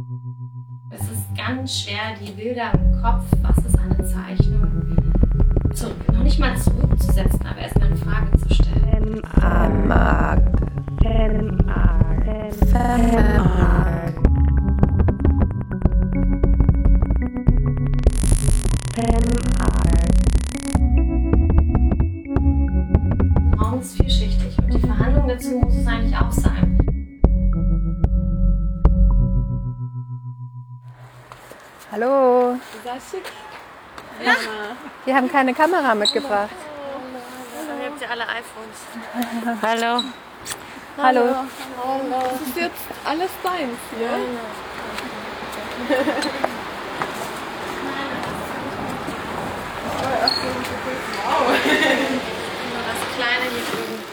Es ist ganz schwer, die Bilder im Kopf, was ist eine Zeichnung, noch nicht mal zurückzusetzen, aber erstmal eine Frage zu stellen. Raum ist vielschichtig und die Verhandlung dazu muss es eigentlich auch sein. Hallo. Ist schick? Ja. Wir haben keine Kamera mitgebracht. Ihr habt ja alle iPhones. Hallo. Hallo. Das ist jetzt alles deins hier. Wow. Das Kleine hier drüben.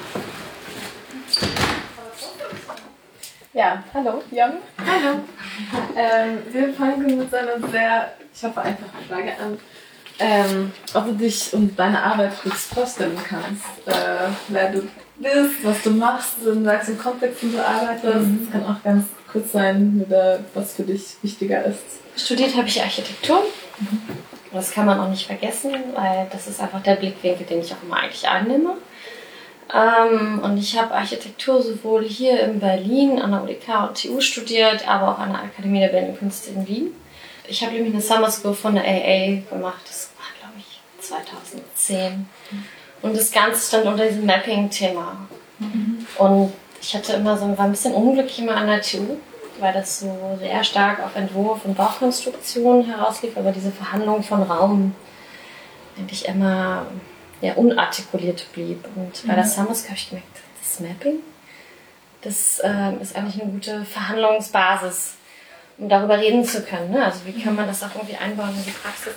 Ja, hallo Jan. Hallo. Wir fangen mit einer sehr, ich hoffe, einfachen Frage an. Ob du dich und deine Arbeit kurz vorstellen kannst. Wer du bist, was du machst, in welchem Kontext du arbeitest. Es kann auch ganz kurz sein, was für dich wichtiger ist. Studiert habe ich Architektur. Das kann man auch nicht vergessen, weil das ist einfach der Blickwinkel, den ich auch immer eigentlich einnehme. Und ich habe Architektur sowohl hier in Berlin an der UDK und TU studiert, aber auch an der Akademie der Bildenden Künste in Wien. Ich habe nämlich eine Summer School von der AA gemacht, das war glaube ich 2010. Und das Ganze stand unter diesem Mapping-Thema. Und ich hatte war ein bisschen unglücklich immer an der TU, weil das so sehr stark auf Entwurf und Baukonstruktion herauslief, aber diese Verhandlung von Raum eigentlich immer unartikuliert blieb. Und bei der Summer School habe ich gemerkt, das Mapping, das ist eigentlich eine gute Verhandlungsbasis, um darüber reden zu können. Ne? Also wie kann man das auch irgendwie einbauen in die Praxis?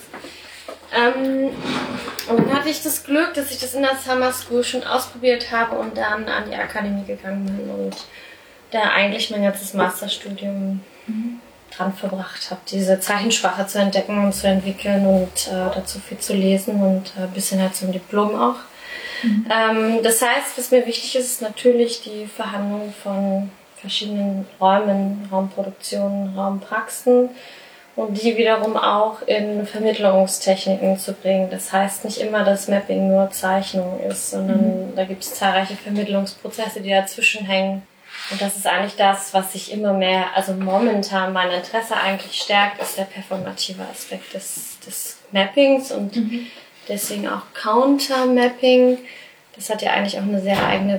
Und dann hatte ich das Glück, dass ich das in der Summer School schon ausprobiert habe und dann an die Akademie gegangen bin und da eigentlich mein ganzes Masterstudium dran verbracht habe, diese Zeichensprache zu entdecken und zu entwickeln und dazu viel zu lesen und ein bisschen halt zum Diplom auch. Das heißt, was mir wichtig ist, ist natürlich die Verhandlung von verschiedenen Räumen, Raumproduktionen, Raumpraxen und die wiederum auch in Vermittlungstechniken zu bringen. Das heißt nicht immer, dass Mapping nur Zeichnung ist, sondern da gibt es zahlreiche Vermittlungsprozesse, die dazwischen hängen. Und das ist eigentlich das, was sich immer mehr, also momentan mein Interesse eigentlich stärkt, ist der performative Aspekt des Mappings und deswegen auch Counter-Mapping. Das hat ja eigentlich auch eine sehr eigene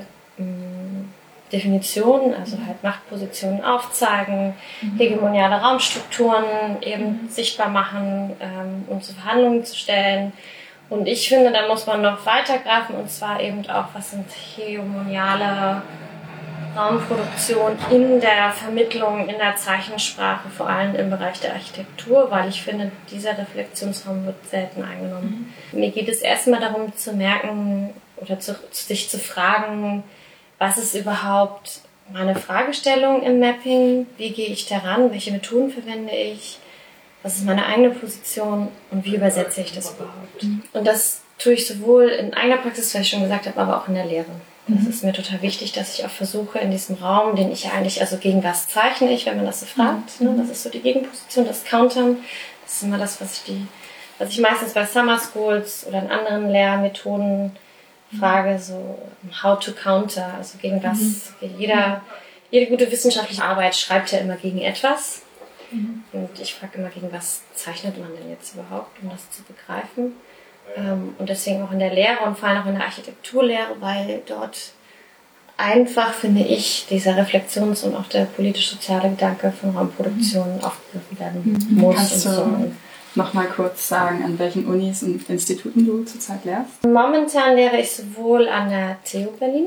Definition, also halt Machtpositionen aufzeigen, hegemoniale Raumstrukturen eben sichtbar machen, um zu Verhandlungen zu stellen. Und ich finde, da muss man noch weitergreifen und zwar eben auch, was sind hegemoniale Raumproduktion in der Vermittlung, in der Zeichensprache, vor allem im Bereich der Architektur, weil ich finde, dieser Reflexionsraum wird selten eingenommen. Mir geht es erstmal darum zu merken oder sich zu fragen, was ist überhaupt meine Fragestellung im Mapping, wie gehe ich daran, welche Methoden verwende ich, was ist meine eigene Position und wie übersetze ich das überhaupt. Und das tue ich sowohl in eigener Praxis, was ich schon gesagt habe, aber auch in der Lehre. Das ist mir total wichtig, dass ich auch versuche, in diesem Raum, den ich ja eigentlich, also gegen was zeichne ich, wenn man das so fragt, ne? Das ist so die Gegenposition, das Countern. Das ist immer das, was ich meistens bei Summer Schools oder in anderen Lehrmethoden frage, so how to counter, also gegen was. Jede gute wissenschaftliche Arbeit schreibt ja immer gegen etwas. Und ich frage immer, gegen was zeichnet man denn jetzt überhaupt, um das zu begreifen. Und deswegen auch in der Lehre und vor allem auch in der Architekturlehre, weil dort einfach, finde ich, dieser Reflexions- und auch der politisch-soziale Gedanke von Raumproduktion aufgegriffen werden muss. Kannst du noch mal kurz sagen, an welchen Unis und Instituten du zurzeit lehrst? Momentan lehre ich sowohl an der TU Berlin,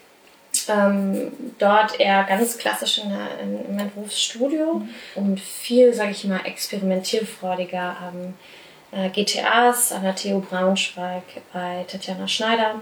dort eher ganz klassisch im Entwurfsstudio und viel, sage ich mal, experimentierfreudiger GTAs an der TU Braunschweig bei Tatjana Schneider.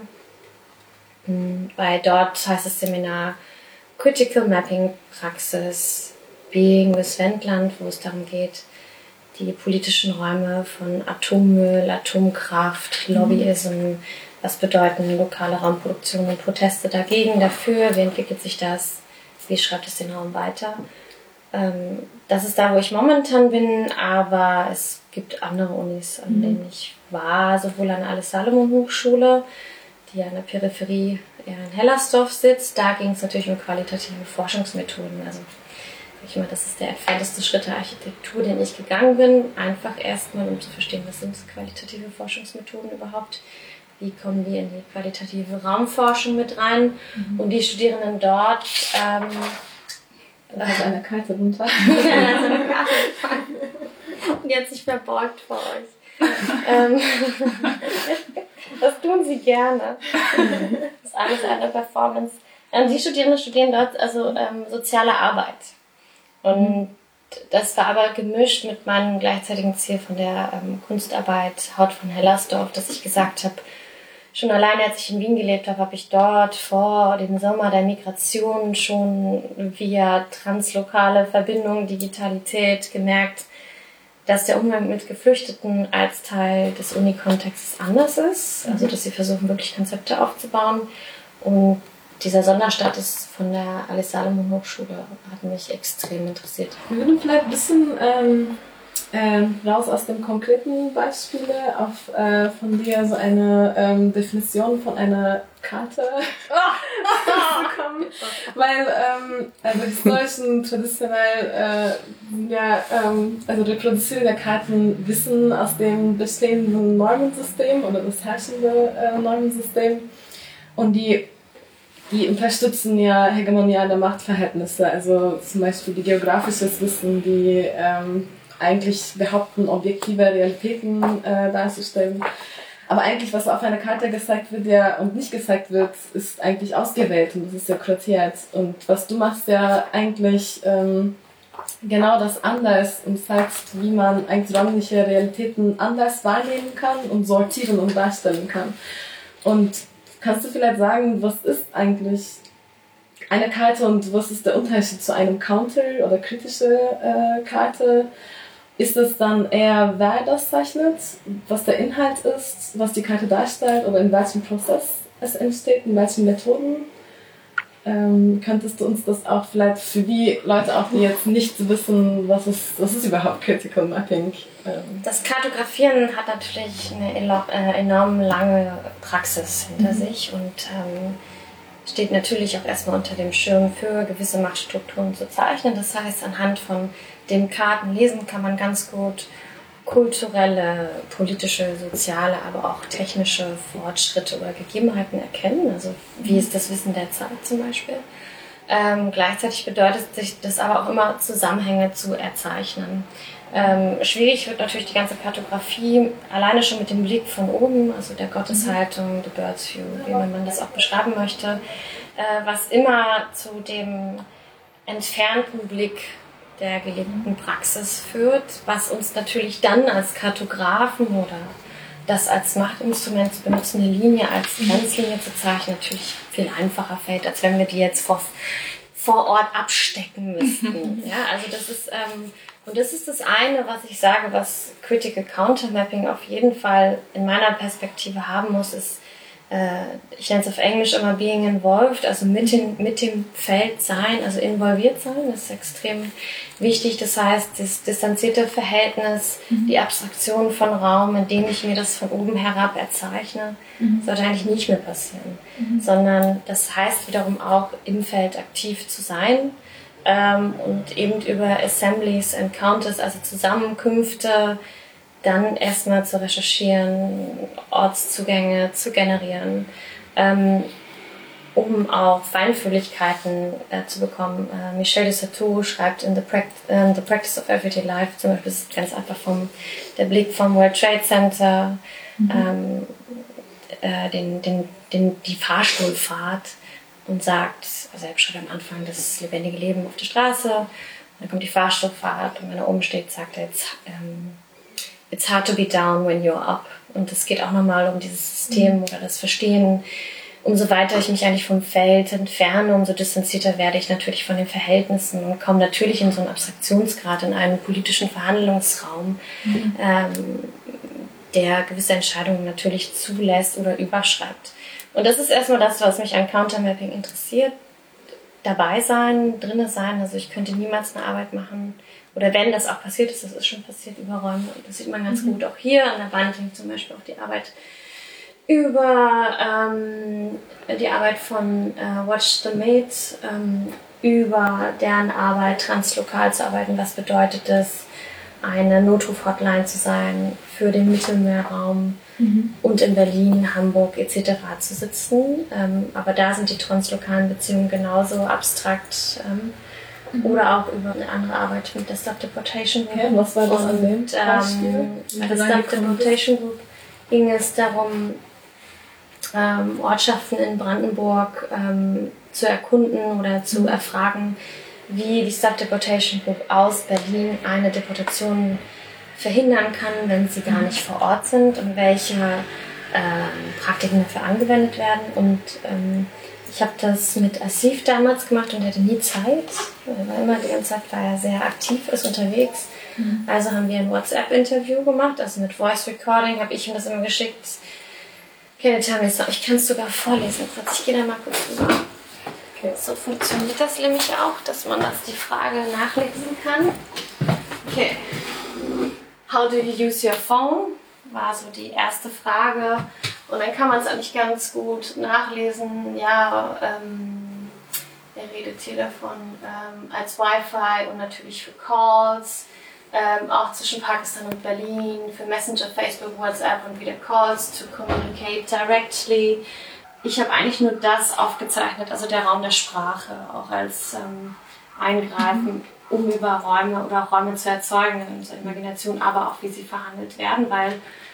Weil dort heißt das Seminar Critical Mapping Praxis Being with Wendland, wo es darum geht, die politischen Räume von Atommüll, Atomkraft, Lobbyism, was bedeuten lokale Raumproduktion und Proteste dagegen, dafür, wie entwickelt sich das, wie schreibt es den Raum weiter. Das ist da, wo ich momentan bin, aber es gibt andere Unis, an denen ich war, sowohl an der Alice-Salomon-Hochschule, die an der Peripherie eher in Hellersdorf sitzt. Da ging es natürlich um qualitative Forschungsmethoden. Also ich meine, das ist der entfernteste Schritt der Architektur, den ich gegangen bin. Einfach erstmal, um zu verstehen, was sind qualitative Forschungsmethoden überhaupt. Wie kommen die in die qualitative Raumforschung mit rein? Und die Studierenden dort... da ist eine Karte runter. Und die hat sich verbeugt vor euch. Das tun sie gerne. Das ist alles eine Performance. Die Studierenden studieren dort also soziale Arbeit. Und das war aber gemischt mit meinem gleichzeitigen Ziel von der Kunstarbeit Haut von Hellersdorf, dass ich gesagt habe, schon alleine als ich in Wien gelebt habe, habe ich dort vor dem Sommer der Migration schon via translokale Verbindung, Digitalität gemerkt, dass der Umgang mit Geflüchteten als Teil des Unikontextes anders ist. Also dass sie versuchen, wirklich Konzepte aufzubauen. Und dieser Sonderstatus von der Alice-Salomon-Hochschule hat mich extrem interessiert. Wir würden vielleicht ein bisschen raus aus dem konkreten Beispiele auf von dir so eine Definition von einer Karte bekommen. Weil also historischen traditionell also reproduzieren der Karten Wissen aus dem bestehenden Normensystem oder das herrschende Normensystem und die unterstützen ja hegemoniale Machtverhältnisse, also zum Beispiel die geografisches Wissen, die eigentlich behaupten, objektive Realitäten darzustellen. Aber eigentlich, was auf einer Karte gezeigt wird ja und nicht gezeigt wird, ist eigentlich ausgewählt und das ist ja kuratiert. Und was du machst ja eigentlich genau das anders und zeigst, wie man eigentlich räumliche Realitäten anders wahrnehmen kann und sortieren und darstellen kann. Und kannst du vielleicht sagen, was ist eigentlich eine Karte und was ist der Unterschied zu einem Counter- oder kritische Karte? Ist es dann eher, wer das zeichnet, was der Inhalt ist, was die Karte darstellt oder in welchem Prozess es entsteht, in welchen Methoden? Könntest du uns das auch vielleicht für die Leute, auch die jetzt nicht wissen, was ist überhaupt Critical Mapping? Das Kartografieren hat natürlich eine enorm lange Praxis hinter sich und steht natürlich auch erstmal unter dem Schirm für gewisse Machtstrukturen zu zeichnen. Das heißt, anhand von dem Kartenlesen kann man ganz gut kulturelle, politische, soziale, aber auch technische Fortschritte oder Gegebenheiten erkennen. Also wie ist das Wissen der Zeit zum Beispiel. Gleichzeitig bedeutet sich das aber auch immer, Zusammenhänge zu erzeichnen. Schwierig wird natürlich die ganze Kartografie alleine schon mit dem Blick von oben, also der Gotteshaltung, the Bird's View, wie man das auch beschreiben möchte, was immer zu dem entfernten Blick der gelebten Praxis führt, was uns natürlich dann als Kartografen oder das als Machtinstrument zu benutzen, eine Linie als Grenzlinie zu zeichnen, natürlich viel einfacher fällt, als wenn wir die jetzt vor Ort abstecken müssten. Ja, also das ist und das ist das eine, was ich sage, was Critical Countermapping auf jeden Fall in meiner Perspektive haben muss, ist, ich nenne es auf Englisch immer being involved, also mit dem Feld sein, also involviert sein, das ist extrem wichtig. Das heißt, das distanzierte Verhältnis, die Abstraktion von Raum, in dem ich mir das von oben herab erzeichne, sollte eigentlich nicht mehr passieren, sondern das heißt wiederum auch im Feld aktiv zu sein und eben über Assemblies, Encounters, also Zusammenkünfte, dann erstmal zu recherchieren, Ortszugänge zu generieren, um auch Feinfühligkeiten zu bekommen. Michel de Certeau schreibt in The Practice of Everyday Life, zum Beispiel, das ist ganz einfach der Blick vom World Trade Center, die Fahrstuhlfahrt und sagt, also er beschreibt am Anfang das lebendige Leben auf der Straße, dann kommt die Fahrstuhlfahrt und wenn er oben steht, sagt er jetzt, it's hard to be down when you're up. Und es geht auch nochmal um dieses System oder das Verstehen. Umso weiter ich mich eigentlich vom Feld entferne, umso distanzierter werde ich natürlich von den Verhältnissen und komme natürlich in so einen Abstraktionsgrad, in einen politischen Verhandlungsraum, der gewisse Entscheidungen natürlich zulässt oder überschreibt. Und das ist erstmal das, was mich an Countermapping interessiert. dabei sein, drinne sein. Also ich könnte niemals eine Arbeit machen. Oder wenn das auch passiert ist, das ist schon passiert über Räume. Und das sieht man ganz gut auch hier. An der Wand hängt zum Beispiel auch die Arbeit über die Arbeit von Watch the Maid, über deren Arbeit translokal zu arbeiten. Was bedeutet es, eine Notruf-Hotline zu sein für den Mittelmeerraum und in Berlin, Hamburg etc. zu sitzen. Aber da sind die translokalen Beziehungen genauso abstrakt. Oder auch über eine andere Arbeit mit der Stop Deportation Group. Okay, was war das an dem Beispiel? Bei der Stop Deportation Group ging es darum, Ortschaften in Brandenburg zu erkunden oder zu erfragen, wie die Stop Deportation Group aus Berlin eine Deportation verhindern kann, wenn sie gar nicht vor Ort sind und welche Praktiken dafür angewendet werden. Und ich habe das mit Asif damals gemacht und er hatte nie Zeit. Er war immer die ganze Zeit, weil er sehr aktiv ist unterwegs. Also haben wir ein WhatsApp-Interview gemacht, also mit Voice Recording habe ich ihm das immer geschickt. Okay, tell me so. Ich kann es sogar vorlesen. Ich gehe da mal kurz rüber. Okay. So funktioniert das nämlich auch, dass man die Frage nachlesen kann. Okay. How do you use your phone? War so die erste Frage. Und dann kann man es eigentlich ganz gut nachlesen. Ja, er redet hier davon als Wi-Fi und natürlich für Calls. Auch zwischen Pakistan und Berlin, für Messenger, Facebook, WhatsApp und wieder Calls to communicate directly. Ich habe eigentlich nur das aufgezeichnet, also der Raum der Sprache, auch als Eingreifen, um über Räume oder Räume zu erzeugen in unserer Imagination, aber auch wie sie verhandelt werden, weil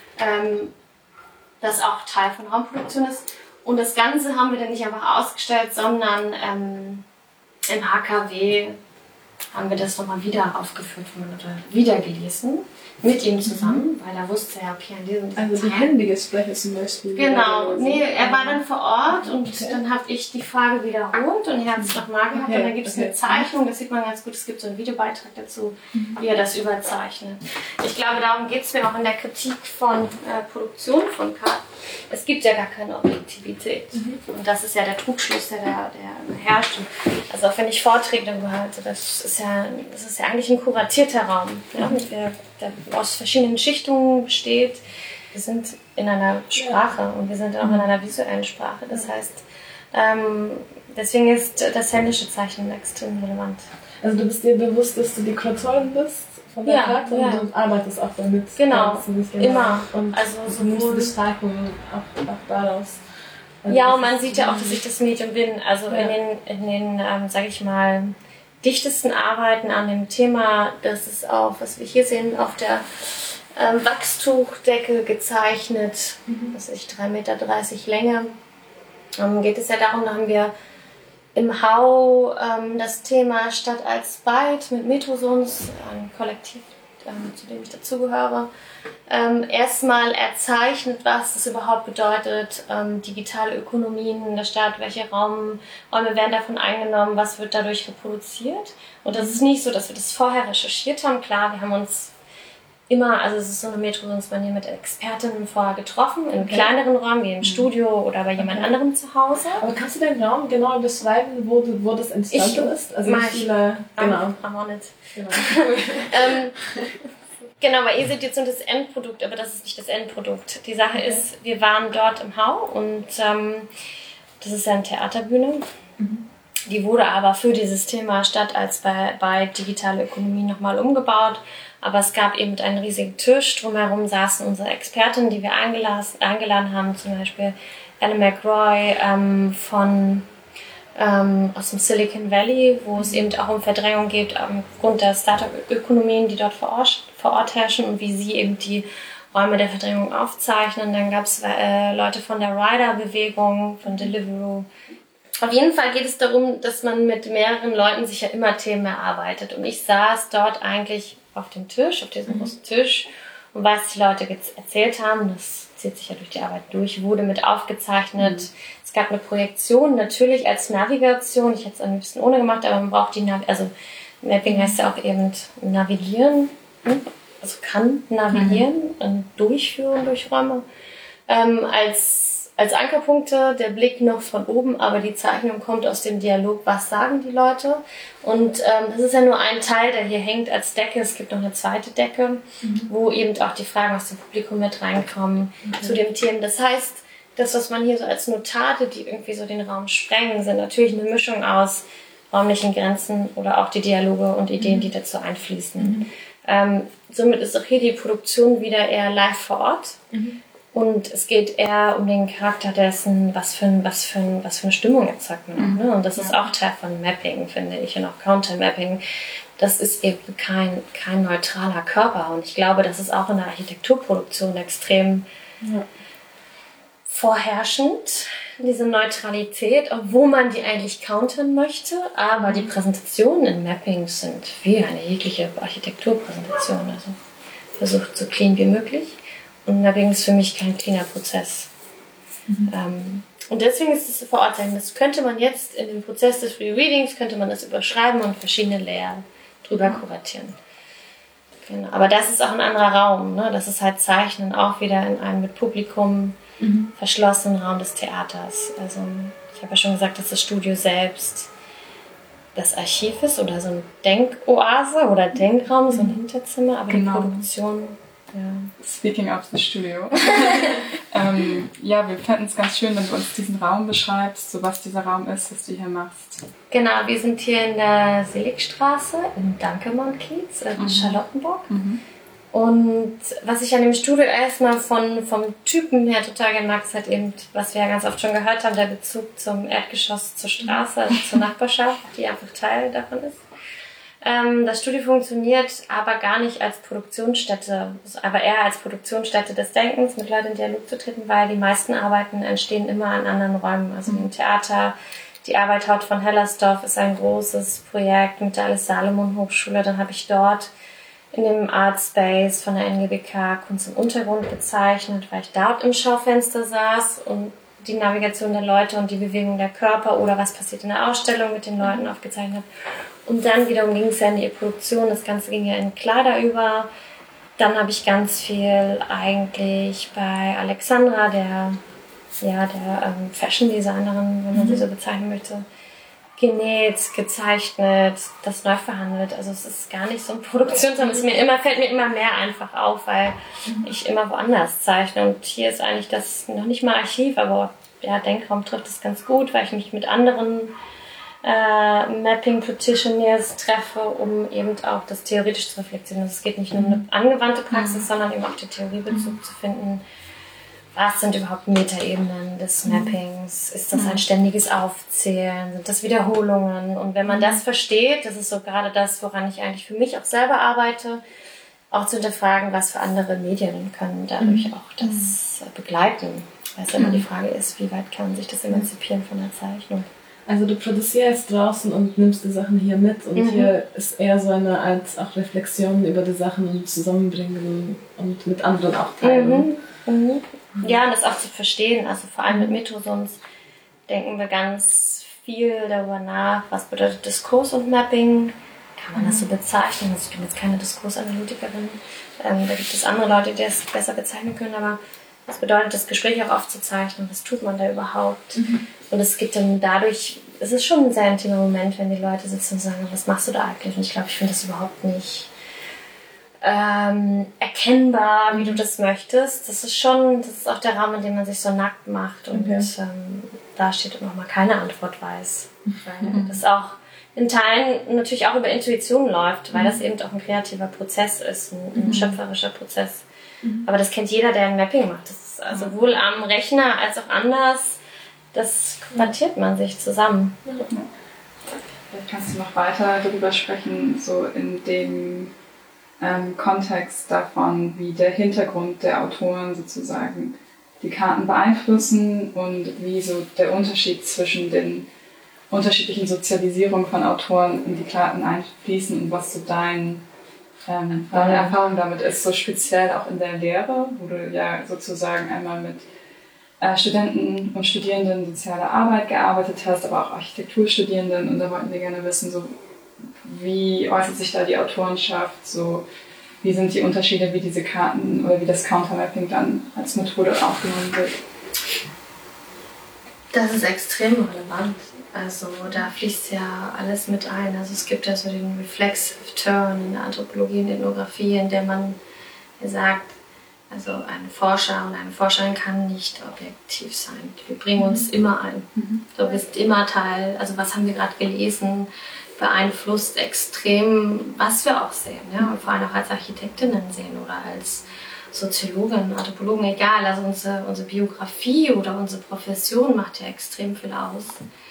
das auch Teil von Raumproduktion ist. Und das Ganze haben wir dann nicht einfach ausgestellt, sondern im HKW haben wir das nochmal wieder aufgeführt oder wieder gelesen, mit ihm zusammen, weil er wusste ja, okay, an diesem Also die händige Sprecher zum Beispiel. Genau, nee, er war dann vor Ort und dann habe ich die Frage wiederholt und er hat es nochmal gehabt und dann gibt es eine Zeichnung, das sieht man ganz gut, es gibt so einen Videobeitrag dazu, wie er das überzeichnet. Ich glaube, darum geht es mir auch in der Kritik von Produktion von Karten. Es gibt ja gar keine Objektivität. Und das ist ja der Trugschluss, der herrscht. Also auch wenn ich Vorträge darüber halte, das ist ja eigentlich ein kuratierter Raum, ja, der aus verschiedenen Schichtungen besteht. Wir sind in einer Sprache und wir sind auch in einer visuellen Sprache. Das heißt, deswegen ist das händische Zeichnen extrem relevant. Also du bist dir bewusst, dass du die Kuratorin bist von der Karte und du arbeitest auch damit. Genau, immer. Und also so eine Gestaltung auch daraus. Also ja, und man sieht ja auch, dass ich das Medium bin. Also in den sage ich mal, dichtesten Arbeiten an dem Thema, das ist auch, was wir hier sehen, auf der Wachstuchdecke gezeichnet, das ist 3,30 Meter Länge. Geht es ja darum, da haben wir im Hau das Thema Stadt als Byte mit Metrosons, ein Kollektiv, zu dem ich dazugehöre, erstmal erzeichnet, was das überhaupt bedeutet, digitale Ökonomien in der Stadt, welche Räume werden davon eingenommen, was wird dadurch reproduziert. Und das ist nicht so, dass wir das vorher recherchiert haben. Klar, wir haben uns immer, also es ist so eine Metrosons-Manier mit Expertinnen vorher getroffen, in kleineren Räumen, wie im Studio oder bei jemand anderem zu Hause. Aber kannst du den Raum genau beschreiben, wo das entstanden ist? Also wie viele, genau. Genau. Genau, weil ihr seht jetzt nur das Endprodukt, aber das ist nicht das Endprodukt. Die Sache ist, wir waren dort im Hau und das ist ja eine Theaterbühne. Die wurde aber für dieses Thema Stadt als bei digitale Ökonomie nochmal umgebaut. Aber es gab eben einen riesigen Tisch. Drumherum saßen unsere Expertinnen, die wir eingeladen haben, zum Beispiel Ellen McRoy aus dem Silicon Valley, wo es eben auch um Verdrängung geht, aufgrund der Startup-Ökonomien, die dort vor Ort herrschen und wie sie eben die Räume der Verdrängung aufzeichnen. Dann gab es Leute von der Rider-Bewegung, von Deliveroo. Auf jeden Fall geht es darum, dass man mit mehreren Leuten sich ja immer Themen erarbeitet. Und ich saß dort eigentlich auf dem Tisch, auf diesem großen Tisch, und was die Leute erzählt haben, das zieht sich ja durch die Arbeit durch, wurde mit aufgezeichnet. Es gab eine Projektion, natürlich als Navigation. Ich hätte es am liebsten ohne gemacht, aber man braucht also Mapping heißt ja auch eben navigieren, also kann navigieren und durchführen durch Räume. Als als Ankerpunkte der Blick noch von oben, aber die Zeichnung kommt aus dem Dialog, was sagen die Leute. Und das ist ja nur ein Teil, der hier hängt als Decke. Es gibt noch eine zweite Decke, wo eben auch die Fragen aus dem Publikum mit reinkommen zu dem Thema. Das heißt, das, was man hier so als Notate, die irgendwie so den Raum sprengen, sind natürlich eine Mischung aus räumlichen Grenzen oder auch die Dialoge und Ideen, die dazu einfließen. Somit ist auch hier die Produktion wieder eher live vor Ort. Und es geht eher um den Charakter dessen, was für eine Stimmung erzeugt man auch, ne? Und das ist auch Teil von Mapping, finde ich, und auch Counter-Mapping. Das ist eben kein neutraler Körper. Und ich glaube, das ist auch in der Architekturproduktion extrem vorherrschend, diese Neutralität, obwohl man die eigentlich countern möchte. Aber die Präsentationen in Mappings sind wie eine jegliche Architekturpräsentation. Also versucht so clean wie möglich. Und Mapping ist für mich kein cleaner Prozess. Und deswegen ist es vor Ort sein. Das könnte man jetzt in dem Prozess des Free Readings, könnte man das überschreiben und verschiedene Layer drüber kuratieren. Genau. Aber das ist auch ein anderer Raum. Ne? Das ist halt Zeichnen auch wieder in einem mit Publikum verschlossenen Raum des Theaters. Also ich habe ja schon gesagt, dass das Studio selbst das Archiv ist oder so ein Denkoase oder Denkraum, so ein Hinterzimmer, aber die Produktion... Ja. Speaking of the Studio. Wir fänden es ganz schön, wenn du uns diesen Raum beschreibst, so was dieser Raum ist, was du hier machst. Genau, wir sind hier in der Seligstraße im Dankelmond-Kiez in Charlottenburg. Und was ich an dem Studio erstmal vom Typen her total gemerkt habe, ist halt eben, was wir ja ganz oft schon gehört haben, der Bezug zum Erdgeschoss, zur Straße, also zur Nachbarschaft, die einfach Teil davon ist. Das Studio funktioniert aber gar nicht als Produktionsstätte, aber eher als Produktionsstätte des Denkens, mit Leuten in Dialog zu treten, weil die meisten Arbeiten entstehen immer in anderen Räumen, also im Theater. Die Arbeit Haut von Hellersdorf ist ein großes Projekt mit der Alice-Salomon-Hochschule. Dann habe ich dort in dem Art Space von der NGBK Kunst im Untergrund gezeichnet, weil ich dort im Schaufenster saß und die Navigation der Leute und die Bewegung der Körper oder was passiert in der Ausstellung mit den Leuten aufgezeichnet habe. Und dann wiederum ging es ja in die Produktion, das Ganze ging ja in Kleider über. Dann habe ich ganz viel eigentlich bei Alexandra, der Fashion Designerin, wenn man sie so bezeichnen möchte, genäht, gezeichnet, das neu verhandelt. Also es ist gar nicht so ein Produktionsraum. Es fällt mir immer mehr einfach auf, weil ich immer woanders zeichne. Und hier ist eigentlich das noch nicht mal Archiv, aber ja, Denkraum trifft es ganz gut, weil ich mich mit anderen Mapping Practitioners treffe, um eben auch das theoretisch zu reflektieren. Also es geht nicht nur um eine angewandte Praxis, sondern eben auch den Theoriebezug zu finden. Was sind überhaupt Metaebenen des Mappings? Ist das ein ständiges Aufzählen? Sind das Wiederholungen? Und wenn man das versteht, das ist so gerade das, woran ich eigentlich für mich auch selber arbeite, auch zu hinterfragen, was für andere Medien können dadurch auch das begleiten. Weil es immer die Frage ist, wie weit kann sich das emanzipieren von der Zeichnung? Also du produzierst draußen und nimmst die Sachen hier mit und hier ist eher so eine Art auch Reflexion über die Sachen und Zusammenbringen und mit anderen auch teilen. Ja, und das auch zu verstehen. Also vor allem mit Metrosons denken wir ganz viel darüber nach, was bedeutet Diskurs und Mapping. Kann man das so bezeichnen? Also ich bin jetzt keine Diskursanalytikerin. Da gibt es andere Leute, die das besser bezeichnen können, aber was bedeutet das Gespräch auch aufzuzeichnen? Was tut man da überhaupt? Und es gibt dann dadurch, es ist schon ein sehr intimer Moment, wenn die Leute sitzen und sagen, was machst du da eigentlich? Und ich glaube, ich finde das überhaupt nicht erkennbar, wie du das möchtest. Das ist auch der Rahmen, in dem man sich so nackt macht und da steht und nochmal keine Antwort weiß. Weil das auch in Teilen natürlich auch über Intuition läuft, weil das eben auch ein kreativer Prozess ist, ein schöpferischer Prozess. Aber das kennt jeder, der ein Mapping macht. Das ist also sowohl am Rechner als auch anders. Das konvertiert man sich zusammen. Vielleicht kannst du noch weiter darüber sprechen, so in dem Kontext davon, wie der Hintergrund der Autoren sozusagen die Karten beeinflussen und wie so der Unterschied zwischen den unterschiedlichen Sozialisierungen von Autoren in die Karten einfließen und was so deine Erfahrung damit ist, so speziell auch in der Lehre, wo du ja sozusagen einmal mit Studenten und Studierenden soziale Arbeit gearbeitet hast, aber auch Architekturstudierenden, und da wollten wir gerne wissen, so wie äußert sich da die Autorenschaft, so wie sind die Unterschiede, wie diese Karten oder wie das Countermapping dann als Methode aufgenommen wird? Das ist extrem relevant. Also da fließt ja alles mit ein. Also es gibt ja so den Reflexive Turn in der Anthropologie und Ethnographie, in der man sagt, also ein Forscher oder eine Forscherin kann nicht objektiv sein. Wir bringen uns immer ein. Du bist immer Teil. Also was haben wir gerade gelesen, beeinflusst extrem, was wir auch sehen. Ja? Und vor allem auch als Architektinnen sehen oder als Soziologin, Anthropologen, egal. Also unsere Biografie oder unsere Profession macht ja extrem viel aus.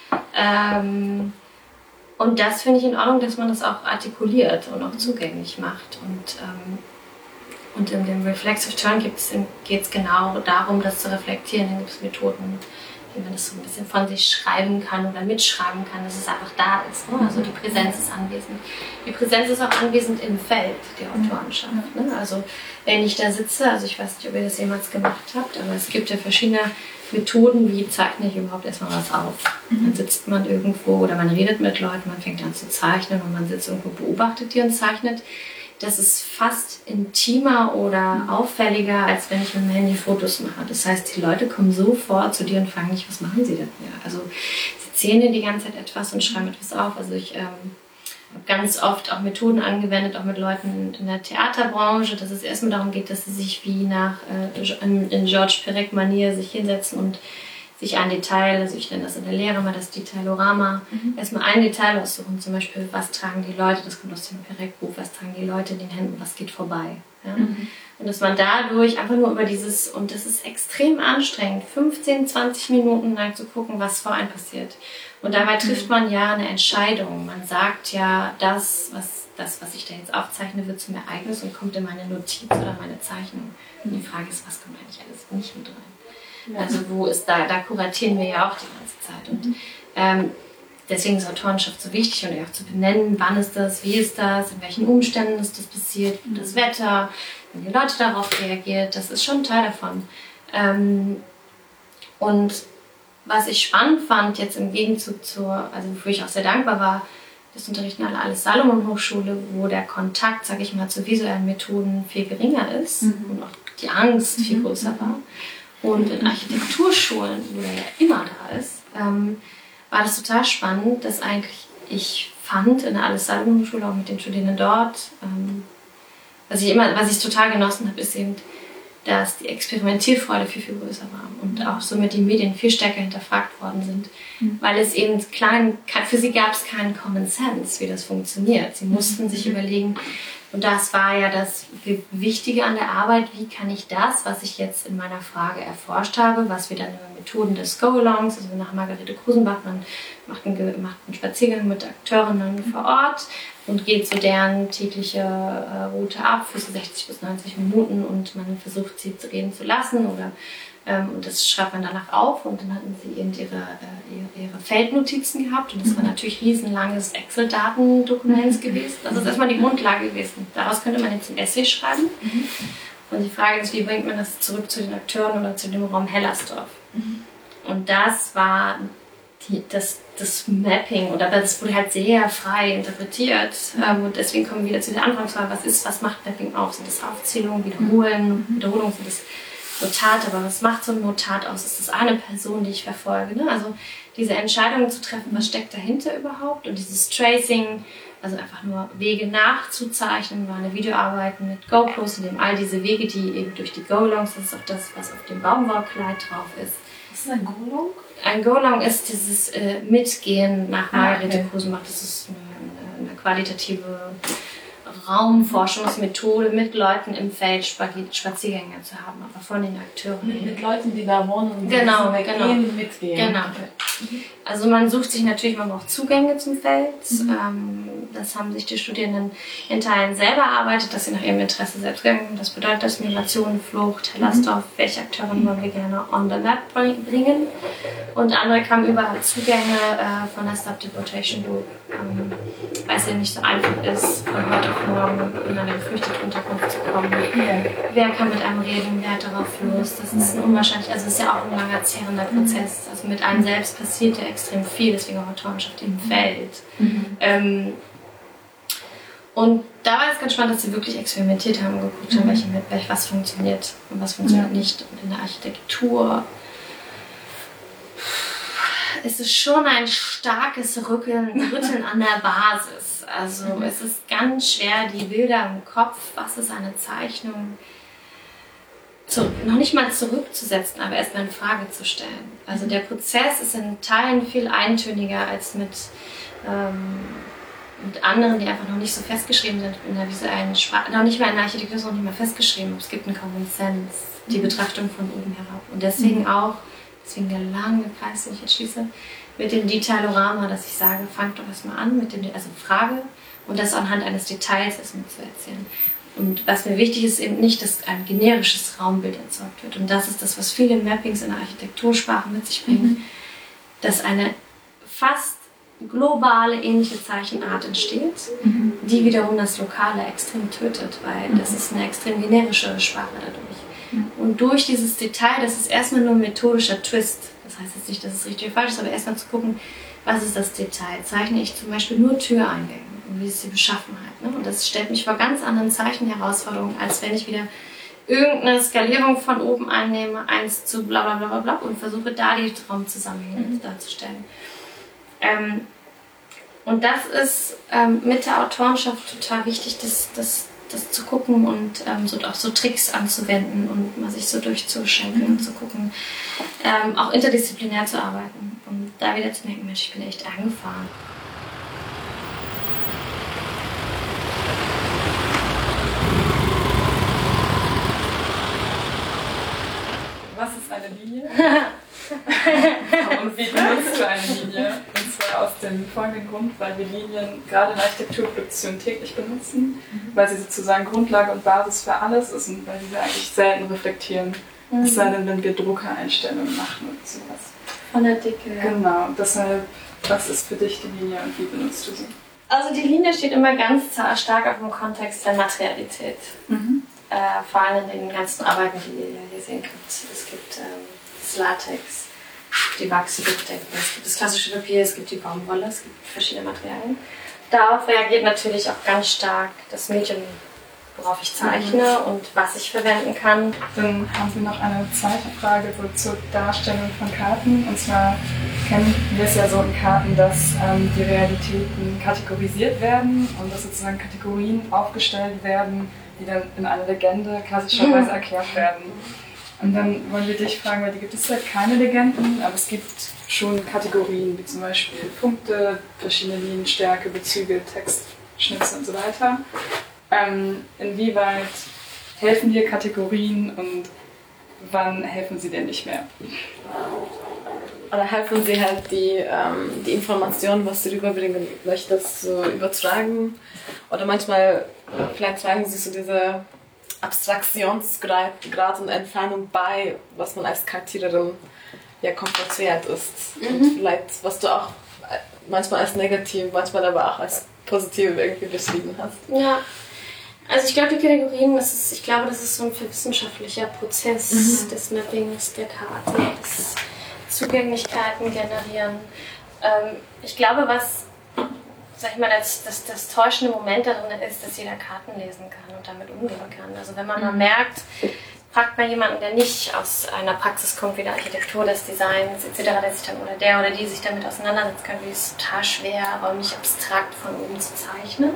Und das finde ich in Ordnung, dass man das auch artikuliert und auch zugänglich macht. Und in dem Reflexive Turn geht es genau darum, das zu reflektieren. Dann gibt es Methoden, wie man das so ein bisschen von sich schreiben kann oder mitschreiben kann, dass es einfach da ist. Ne? Also die Präsenz ist anwesend. Die Präsenz ist auch anwesend im Feld der Autorenschaft. Ne? Also wenn ich da sitze, also ich weiß nicht, ob ihr das jemals gemacht habt, aber es gibt ja verschiedene Methoden, wie zeichne ich überhaupt erstmal was auf. Dann sitzt man irgendwo oder man redet mit Leuten, man fängt an zu zeichnen und man sitzt irgendwo, beobachtet die und zeichnet. Das ist fast intimer oder auffälliger, als wenn ich mit dem Handy Fotos mache. Das heißt, die Leute kommen sofort zu dir und fragen dich, was machen sie denn hier? Also sie erzählen dir die ganze Zeit etwas und schreiben etwas auf. Also ich habe ganz oft auch Methoden angewendet, auch mit Leuten in der Theaterbranche, dass es erstmal darum geht, dass sie sich wie in Georges Perec-Manier sich hinsetzen und sich ein Detail, also ich nenne das in der Lehre mal das Detailorama, erstmal ein Detail aussuchen, zum Beispiel, was tragen die Leute, das kommt aus dem Perec-Buch, was tragen die Leute in den Händen, was geht vorbei. Ja? Und dass man dadurch einfach nur über dieses, und das ist extrem anstrengend, 15, 20 Minuten lang zu gucken, was vor einem passiert. Und dabei trifft man ja eine Entscheidung. Man sagt ja, das, was ich da jetzt aufzeichne, wird zum Ereignis und kommt in meine Notiz oder meine Zeichnung. Und die Frage ist, was kommt eigentlich alles nicht mit rein? Ja. Also wo ist da kuratieren wir ja auch die ganze Zeit. Und deswegen ist Autorenschaft so wichtig und auch zu benennen, wann ist das, wie ist das, in welchen Umständen ist das passiert, das Wetter, wenn die Leute darauf reagiert, das ist schon ein Teil davon. Und was ich spannend fand, jetzt im Gegenzug also wofür ich auch sehr dankbar war, das Unterrichten an der Alice-Salomon-Hochschule, wo der Kontakt, sage ich mal, zu visuellen Methoden viel geringer ist und auch die Angst viel größer war. Und in Architekturschulen, wo der ja immer da ist, war das total spannend, dass eigentlich ich fand in der Alice-Salomon-Hochschule, auch mit den Studierenden dort, was ich total genossen habe, ist eben, dass die Experimentierfreude viel, viel größer war und auch somit die Medien viel stärker hinterfragt worden sind, weil es eben für sie gab es keinen Common Sense, wie das funktioniert. Sie mussten sich überlegen, und das war ja das Wichtige an der Arbeit, wie kann ich das, was ich jetzt in meiner Frage erforscht habe, was wir dann über Methoden des Go-Alongs, also nach Margarete Krusenbach, man macht einen Spaziergang mit Akteurinnen vor Ort und geht so deren tägliche Route ab für so 60 bis 90 Minuten und man versucht sie reden zu lassen oder und das schreibt man danach auf und dann hatten sie eben ihre Feldnotizen gehabt und das war natürlich riesenlanges Excel-Datendokument gewesen. Das ist erstmal die Grundlage gewesen. Daraus könnte man jetzt ein Essay schreiben. Und die Frage ist, wie bringt man das zurück zu den Akteuren oder zu dem Raum Hellersdorf? Und das war das Mapping, oder das wurde halt sehr frei interpretiert. Und deswegen kommen wir wieder zu der Anfangsfrage, was macht Mapping auf? Sind das Aufzählungen, Wiederholungen, sind das Notate, aber was macht so ein Notat aus? Ist das eine Person, die ich verfolge? Ne? Also diese Entscheidungen zu treffen, was steckt dahinter überhaupt? Und dieses Tracing, also einfach nur Wege nachzuzeichnen, war eine Videoarbeit mit GoPros, in dem all diese Wege, die eben durch die Go-Alongs, das ist auch das, was auf dem Baumwollkleid drauf ist. Was ist ein Go-Along? Ein Go-Along ist dieses Mitgehen nach Margarete Krusenbach. Das ist eine qualitative Raumforschungsmethode, mit Leuten im Feld Spaziergänge zu haben, aber von den Akteuren. Mit Leuten, die da wohnen und genau. mitgehen. Genau. Also man sucht sich natürlich, man braucht Zugänge zum Feld. Das haben sich die Studierenden in Teilen selber erarbeitet, dass sie nach ihrem Interesse selbst gehen. Das bedeutet, dass Migration, Flucht, Hellersdorf, welche Akteuren wollen wir gerne on the map bringen. Und andere kamen überall Zugänge von der Stop Deportation Group, weil es ja nicht so einfach ist, von heute auf morgen in eine geflüchtete Unterkunft zu kommen. Wer kann mit einem reden, wer hat darauf Lust? Das ist unwahrscheinlich, also es ist ja auch ein langer, zehrender Prozess. Also mit einem selbst passiert ja extrem viel, deswegen auch Autorenschaft im Feld. Und da war es ganz spannend, dass sie wirklich experimentiert haben und geguckt haben, was funktioniert und was funktioniert nicht. Und in der Architektur ist es schon ein starkes Rütteln an der Basis. Also es ist ganz schwer, die Bilder im Kopf, was ist eine Zeichnung, noch nicht mal zurückzusetzen, aber erstmal in Frage zu stellen. Also der Prozess ist in Teilen viel eintöniger als mit anderen, die einfach noch nicht so festgeschrieben sind in der visuellen Sprache. Noch nicht mal in der Architektur ist noch nicht mal festgeschrieben. Es gibt einen Common Sense, die Betrachtung von oben herab. Und deswegen der lange Kreis, den ich jetzt schließe, mit dem Detailorama, dass ich sage, fangt doch erstmal an mit dem, also Frage und das anhand eines Details erstmal zu erzählen. Und was mir wichtig ist, eben nicht, dass ein generisches Raumbild erzeugt wird. Und das ist das, was viele Mappings in der Architektursprache mit sich bringen, dass eine fast globale ähnliche Zeichenart entsteht, die wiederum das Lokale extrem tötet, weil das ist eine extrem generische Sprache dadurch. Und durch dieses Detail, das ist erstmal nur ein methodischer Twist, das heißt jetzt nicht, dass es richtig oder falsch ist, aber erstmal zu gucken, was ist das Detail? Zeichne ich zum Beispiel nur Türeingänge und wie ist die Beschaffenheit? Ne? Und das stellt mich vor ganz anderen Zeichenherausforderungen, als wenn ich wieder irgendeine Skalierung von oben einnehme, 1 zu bla bla bla bla bla und versuche da die Raumzusammenhänge darzustellen. Und das ist mit der Autorenschaft total wichtig, das zu gucken und auch so Tricks anzuwenden und mal sich so durchzuschenkeln und zu gucken, auch interdisziplinär zu arbeiten und da wieder zu merken, Mensch, ich bin echt angefahren. Was ist eine Linie? Und wie benutzt du eine Linie? Und zwar aus dem folgenden Grund, weil wir Linien gerade in der Architekturproduktion täglich benutzen, weil sie sozusagen Grundlage und Basis für alles ist und weil sie eigentlich selten reflektieren. Es sei denn, wenn wir Druckereinstellungen machen und sowas. Von der Dicke. Genau, deshalb, was ist für dich die Linie und wie benutzt du sie? Also die Linie steht immer ganz stark auf dem Kontext der Materialität. Vor allem in den ganzen Arbeiten, die ihr hier sehen könnt. Es gibt das Latex, die Wachsdruckdecke, es gibt das klassische Papier, es gibt die Baumwolle, es gibt verschiedene Materialien. Darauf reagiert natürlich auch ganz stark das Medium, worauf ich zeichne und was ich verwenden kann. Dann haben wir noch eine zweite Frage so zur Darstellung von Karten. Und zwar kennen wir es ja so in Karten, dass die Realitäten kategorisiert werden und dass sozusagen Kategorien aufgestellt werden, die dann in einer Legende klassischerweise erklärt werden. Und dann wollen wir dich fragen, weil die gibt es ja keine Legenden, aber es gibt schon Kategorien, wie zum Beispiel Punkte, verschiedene Linien, Stärke, Bezüge, Text, Schnitze und so weiter. Inwieweit helfen dir Kategorien und wann helfen sie dir nicht mehr? Oder helfen sie halt die Informationen, was du rüberbringen möchtest, so übertragen? Oder manchmal vielleicht tragen sie so diese Abstraktionsgrad und Entfernung bei, was man als Charakterin ja konfrontiert ist. Und vielleicht, was du auch manchmal als negativ, manchmal aber auch als positiv irgendwie beschrieben hast. Ja, also ich glaube, die Kategorien, das ist so ein wissenschaftlicher Prozess des Mappings, der Karte, des Zugänglichkeiten generieren. Ich glaube, was, sag ich mal, das täuschende Moment darin ist, dass jeder Karten lesen kann und damit umgehen kann. Also wenn man mal merkt, fragt man jemanden, der nicht aus einer Praxis kommt, wie der Architektur, des Designs etc., der sich dann, oder der oder die sich damit auseinandersetzen kann, wie es total schwer, räumlich abstrakt von oben zu zeichnen.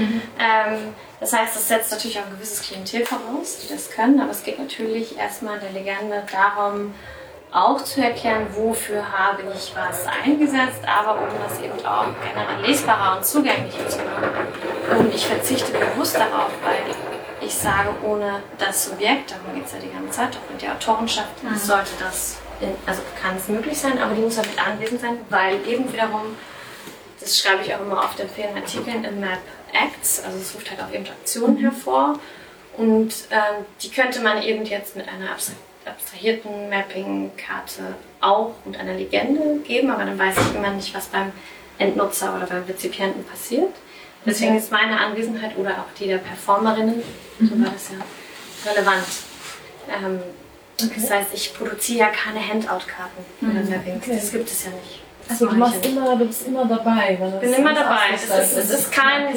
Das heißt, das setzt natürlich auch ein gewisses Klientel voraus, die das können, aber es geht natürlich erstmal in der Legende darum, auch zu erklären, wofür habe ich was eingesetzt, aber um das eben auch generell lesbarer und zugänglicher zu machen. Und ich verzichte bewusst darauf, weil ich sage, ohne das Subjekt, darum geht es ja die ganze Zeit, auch mit der Autorenschaft, sollte das, also kann es möglich sein, aber die muss halt mit anwesend sein, weil eben wiederum, das schreibe ich auch immer auf den vielen Artikeln im Map Acts, also es ruft halt auch eben Aktionen hervor und die könnte man eben jetzt mit einer abstrahierten Mapping-Karte auch und einer Legende geben, aber dann weiß ich immer nicht, was beim Endnutzer oder beim Rezipienten passiert. Deswegen ist meine Anwesenheit oder auch die der Performerinnen, so war das ja relevant. Das heißt, ich produziere ja keine Handout-Karten oder Mappings, das gibt es ja nicht. Also du bist immer dabei. Ich bin immer dabei. Es ist kein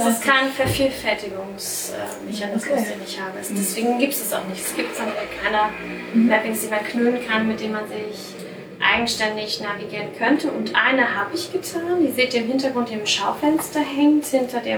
Vervielfältigungsmechanismus, den ich habe. Deswegen gibt es auch nicht. Es gibt keine Mappings, die man knüllen kann, mit denen man sich eigenständig navigieren könnte. Und eine habe ich getan. Die seht ihr im Hintergrund, die im Schaufenster hängt, hinter dem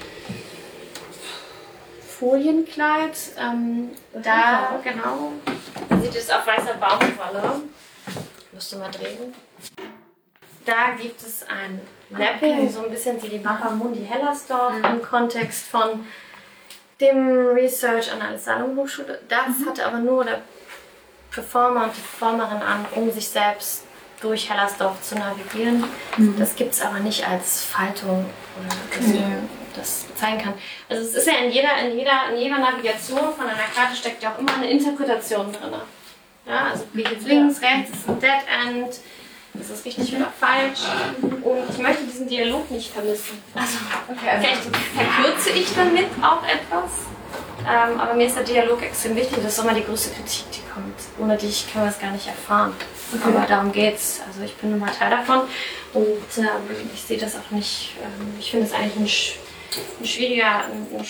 Folienkleid. Da, genau. Da seht ihr es auf weißer Baumwolle. Musst du mal drehen. Da gibt es ein Mapping, so ein bisschen wie die Machamundi Hellersdorf im Kontext von dem Research an der Salom Hochschule. Das hatte aber nur der Performer und die Performerin an, um sich selbst durch Hellersdorf zu navigieren. Das gibt es aber nicht als Faltung oder das zeigen kann. Also es ist ja in jeder Navigation von einer Karte steckt ja auch immer eine Interpretation drin. Ja, also wie geht's links, rechts, ist ein Dead End, ist das richtig oder falsch? Und ich möchte diesen Dialog nicht vermissen. Also vielleicht verkürze ich damit auch etwas. Aber mir ist der Dialog extrem wichtig. Das ist immer die größte Kritik, die kommt. Ohne dich können wir es gar nicht erfahren. Aber darum geht's. Also ich bin nun mal Teil davon. Und ich sehe das auch nicht. Ich finde es eigentlich ein schwieriger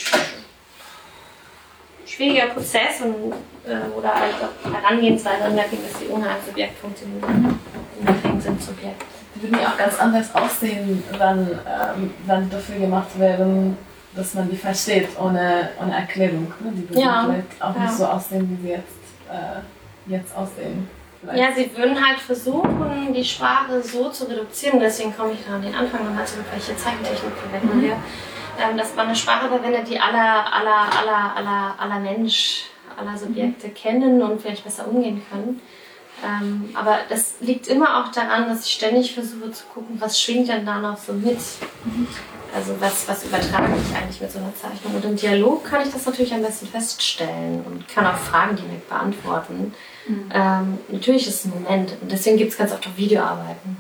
Prozess oder halt auch Herangehensweise an Mapping, dass sie ohne ein Subjekt funktionieren. Mapping sind Subjekt. Die würden ja auch ganz anders aussehen, wenn dafür gemacht werden, dass man die versteht, ohne Erklärung. Ne? Die würden vielleicht auch nicht so aussehen, wie sie jetzt aussehen. Vielleicht. Ja, sie würden halt versuchen, die Sprache so zu reduzieren, deswegen komme ich da an den Anfang nochmal zurück, welche Zeichentechnik verwenden wir, dass man eine Sprache verwendet, die aller Mensch, aller Subjekte kennen und vielleicht besser umgehen können. Aber das liegt immer auch daran, dass ich ständig versuche zu gucken, was schwingt denn da noch so mit. Also was übertrage ich eigentlich mit so einer Zeichnung? Und im Dialog kann ich das natürlich am besten feststellen und kann auch Fragen direkt beantworten. Natürlich ist es ein Moment und deswegen gibt es ganz oft auch Videoarbeiten,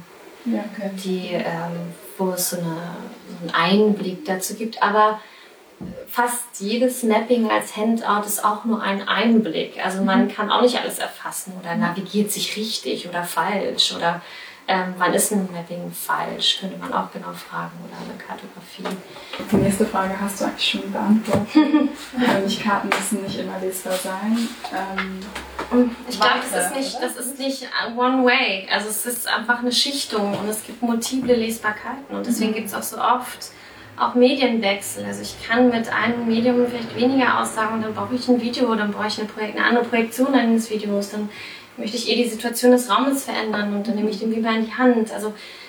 wo es so einen Einblick dazu gibt. Aber fast jedes Mapping als Handout ist auch nur ein Einblick. Also man kann auch nicht alles erfassen oder navigiert sich richtig oder falsch oder wann ist ein Mapping falsch, könnte man auch genau fragen oder eine Kartografie. Die nächste Frage hast du eigentlich schon beantwortet. Karten müssen nicht immer lesbar sein. Ich glaube, das ist nicht one way. Also es ist einfach eine Schichtung und es gibt multiple Lesbarkeiten und deswegen gibt es auch so oft auch Medienwechsel. Also ich kann mit einem Medium vielleicht weniger aussagen und dann brauche ich ein Video, dann brauche ich eine andere Projektion eines Videos, dann möchte ich die Situation des Raumes verändern und dann nehme ich den Beamer in die Hand. Also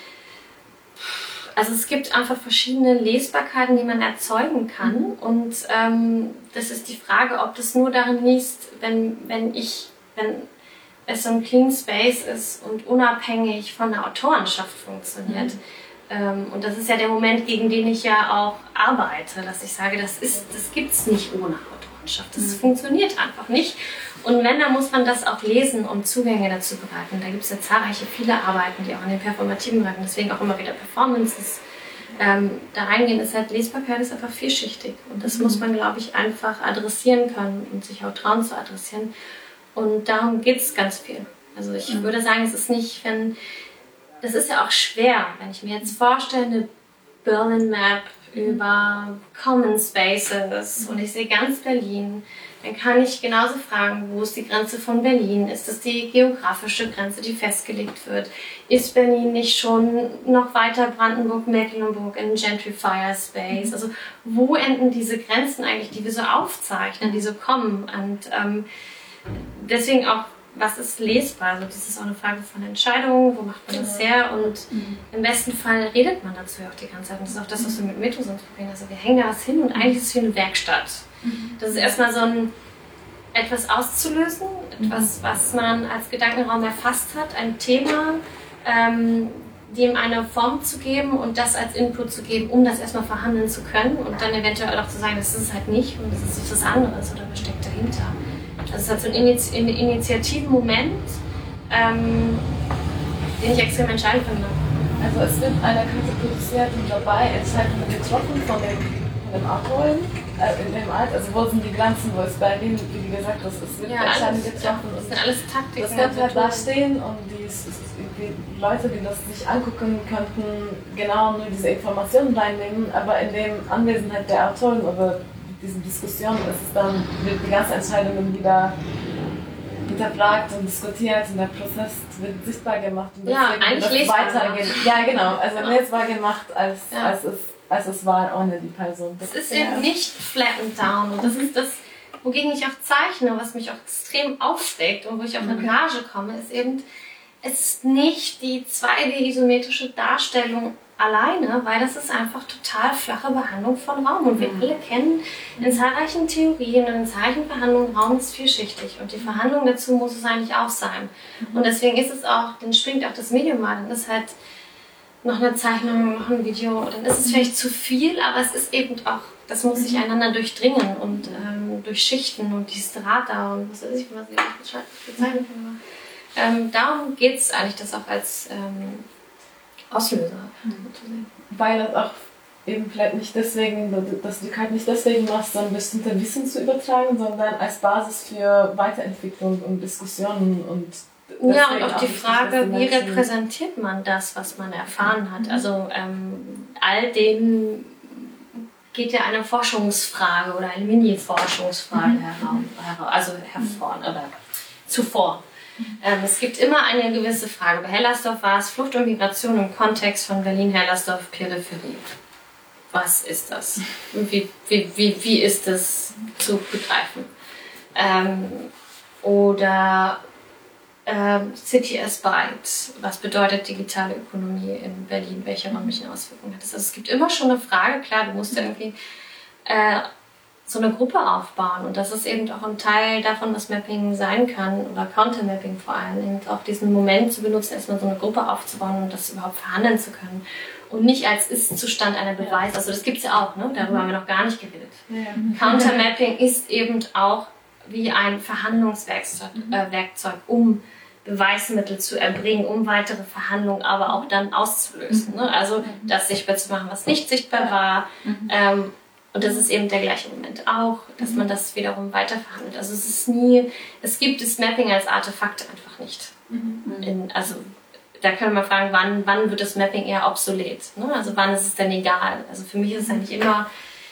es gibt einfach verschiedene Lesbarkeiten, die man erzeugen kann und das ist die Frage, ob das nur darin liegt, wenn es so ein Clean Space ist und unabhängig von der Autorenschaft funktioniert. Und das ist ja der Moment, gegen den ich ja auch arbeite, dass ich sage, das gibt's nicht ohne Autorenschaft. Das funktioniert einfach nicht. Und wenn, dann muss man das auch lesen, um Zugänge dazu bereiten. Da gibt es ja viele Arbeiten, die auch in den performativen Bereichen, deswegen auch immer wieder Performances da reingehen. Lesbarkeit ist einfach vielschichtig. Und das muss man, glaube ich, einfach adressieren können und sich auch trauen zu adressieren. Und darum geht es ganz viel. Also ich würde sagen, es ist nicht, das ist ja auch schwer, wenn ich mir jetzt vorstelle, eine Berlin Map über Common Spaces und ich sehe ganz Berlin, dann kann ich genauso fragen, wo ist die Grenze von Berlin? Ist das die geografische Grenze, die festgelegt wird? Ist Berlin nicht schon noch weiter Brandenburg, Mecklenburg in Gentrifier Space? Also wo enden diese Grenzen eigentlich, die wir so aufzeichnen, die so kommen? Und deswegen auch, was ist lesbar? Also das ist auch eine Frage von Entscheidungen, wo macht man das her? Und im besten Fall redet man dazu ja auch die ganze Zeit. Und das ist auch das, was wir mit Metrosens probieren. Also wir hängen da was hin und eigentlich ist es wie eine Werkstatt. Das ist erstmal so etwas auszulösen, etwas, was man als Gedankenraum erfasst hat, ein Thema, dem eine Form zu geben und das als Input zu geben, um das erstmal verhandeln zu können und dann eventuell auch zu sagen, das ist es halt nicht und das ist was anderes oder was steckt dahinter. Also es hat so einen initiativen Moment, den ich extrem entscheidend finde. Also es wird eine Karte produziert und dabei Entscheidungen getroffen von dem Autoren, in dem Alt, also wo sind die Grenzen, wo ist Berlin, wie du gesagt hast, es wird Entscheidungen getroffen. Das sind alles Taktiken. Das könnte halt da stehen und die Leute, die das sich angucken, könnten genau nur diese Informationen reinnehmen, aber in dem Anwesenheit der Autoren oder diesen Diskussionen ist es dann, wird die ganze Entscheidungen wieder hinterfragt und diskutiert und der Prozess wird sichtbar gemacht. Und ja, eigentlich lesbar weitergehen. Ja, genau. Also lesbar gemacht, als es war ohne die Person. Es ist eben nicht flattened down. Und das ist das, wogegen ich auch zeichne, was mich auch extrem aufregt und wo ich auch in Rage komme, ist eben, es ist nicht die 2D-isometrische Darstellung alleine, weil das ist einfach total flache Behandlung von Raum. Und wir alle kennen in zahlreichen Theorien und in zahlreichen Verhandlungen, Raum ist vielschichtig. Und die Verhandlung dazu muss es eigentlich auch sein. Und deswegen ist es auch, dann schwingt auch das Medium mal. Dann ist halt noch eine Zeichnung, noch ein Video. Dann ist es vielleicht zu viel, aber es ist eben auch, das muss sich einander durchdringen und durchschichten und die Strata und was weiß ich, was ich bezeichnen kann. Darum geht es eigentlich, das auch als Auslöser. Weil das auch eben vielleicht nicht deswegen, dass du halt nicht deswegen machst, so ein bestimmtes Wissen zu übertragen, sondern als Basis für Weiterentwicklung und Diskussionen und ja, und auch die Frage, wie repräsentiert man das, was man erfahren hat? Also all dem geht ja eine Forschungsfrage oder eine Mini-Forschungsfrage hervor oder zuvor. Es gibt immer eine gewisse Frage. Bei Hellersdorf war es Flucht und Migration im Kontext von Berlin-Hellersdorf, Peripherie. Was ist das? Wie ist das zu begreifen? Oder City as Byte. Was bedeutet digitale Ökonomie in Berlin? Welche räumlichen Auswirkungen hat das? Also es gibt immer schon eine Frage. Klar, du musst irgendwie so eine Gruppe aufbauen. Und das ist eben auch ein Teil davon, was Mapping sein kann, oder Content-Mapping vor allem, eben auch diesen Moment zu benutzen, erstmal so eine Gruppe aufzubauen und das überhaupt verhandeln zu können. Und nicht als Ist-Zustand einer Beweis. Also das gibt es ja auch, ne? Darüber haben wir noch gar nicht geredet. Ja. Counter-Mapping ist eben auch wie ein Verhandlungswerkzeug, um Beweismittel zu erbringen, um weitere Verhandlungen aber auch dann auszulösen. Ne? Also das sichtbar zu machen, was nicht sichtbar war. Und das ist eben der gleiche Moment auch, dass man das wiederum weiterverhandelt. Also es gibt das Mapping als Artefakt einfach nicht. Also da können wir fragen, wann wird das Mapping eher obsolet? Ne? Also wann ist es denn egal? Also für mich ist es eigentlich immer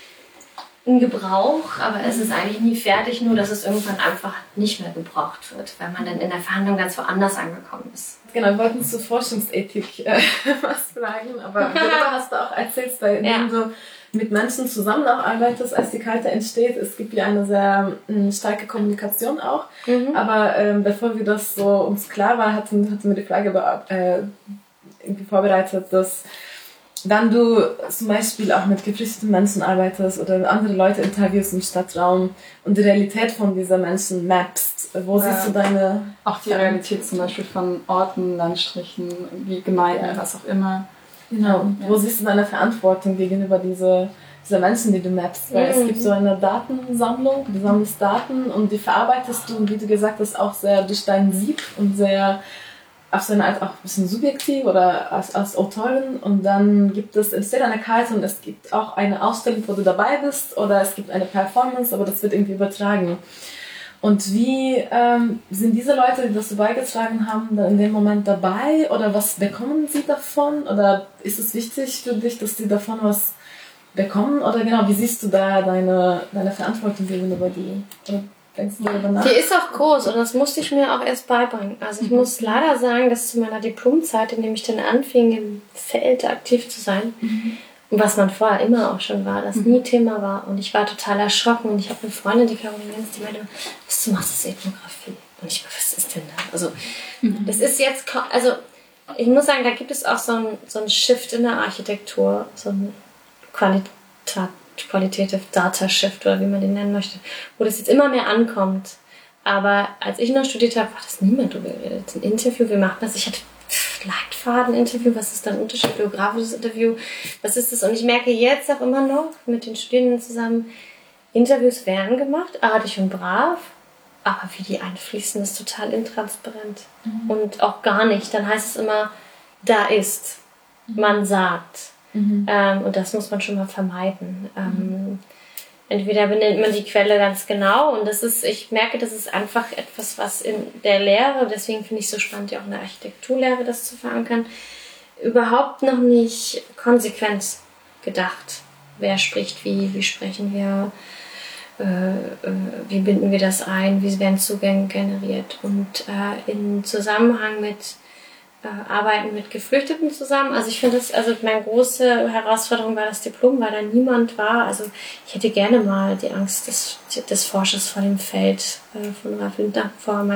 ein Gebrauch, aber es ist eigentlich nie fertig, nur dass es irgendwann einfach nicht mehr gebraucht wird, weil man dann in der Verhandlung ganz woanders angekommen ist. Genau, wir wollten zur Forschungsethik was fragen, aber darüber hast du auch erzählt, weil du mit Menschen zusammen auch arbeitest, als die Kalte entsteht. Es gibt ja eine sehr starke Kommunikation auch. Aber bevor wir das so uns klar war, hatten wir die Frage irgendwie vorbereitet, dass wenn du zum Beispiel auch mit geflüchteten Menschen arbeitest oder andere Leute interviewst im Stadtraum und die Realität von diesen Menschen mappst, wo siehst du deine... Auch die Realität zum Beispiel von Orten, Landstrichen, wie Gemeinden, was auch immer. Genau, wo siehst du deine Verantwortung gegenüber dieser Menschen, die du mappst? Weil es gibt so eine Datensammlung, du sammelst Daten und die verarbeitest du, und wie du gesagt hast, auch sehr durch deinen Sieb und sehr auf so eine Art auch ein bisschen subjektiv oder als Autorin, und dann entsteht eine Karte und es gibt auch eine Ausstellung, wo du dabei bist, oder es gibt eine Performance, aber das wird irgendwie übertragen. Und wie sind diese Leute, die das so beigetragen haben, dann in dem Moment dabei, oder was bekommen sie davon, oder ist es wichtig für dich, dass sie davon was bekommen, oder genau, wie siehst du da deine Verantwortung gegenüber die? Denkst du darüber nach? Die ist auch groß und das musste ich mir auch erst beibringen. Also ich muss leider sagen, dass zu meiner Diplomzeit, in dem ich dann anfing, im Feld aktiv zu sein, und was man vorher immer auch schon war, das nie Thema war, und ich war total erschrocken, und ich habe eine Freundin, die Caroline Jens, die meinte, was du machst, ist Ethnographie. Und ich meine, was ist denn da? Also das ist jetzt, also ich muss sagen, da gibt es auch so ein Shift in der Architektur, so ein Qualitative Data Shift oder wie man den nennen möchte, wo das jetzt immer mehr ankommt. Aber als ich noch studiert habe, war das niemand drüber geredet. Ein Interview, wie macht man das? Ich hatte Leitfaden-Interview, was ist dann ein Unterschied? Biografisches Interview, was ist das? Und ich merke jetzt auch immer noch mit den Studierenden zusammen, Interviews werden gemacht, artig und brav, aber wie die einfließen, ist total intransparent. Und auch gar nicht. Dann heißt es immer, da ist, man sagt. Und das muss man schon mal vermeiden. Entweder benennt man die Quelle ganz genau, und ich merke, das ist einfach etwas, was in der Lehre, deswegen finde ich es so spannend, ja auch in der Architekturlehre das zu verankern, überhaupt noch nicht konsequent gedacht. Wer spricht wie sprechen wir, wie binden wir das ein, wie werden Zugänge generiert und in Zusammenhang mit Arbeiten mit Geflüchteten zusammen. Also ich finde meine große Herausforderung war das Diplom, weil da niemand war. Also ich hätte gerne mal die Angst des Forschers vor dem Feld von Ralf Lindner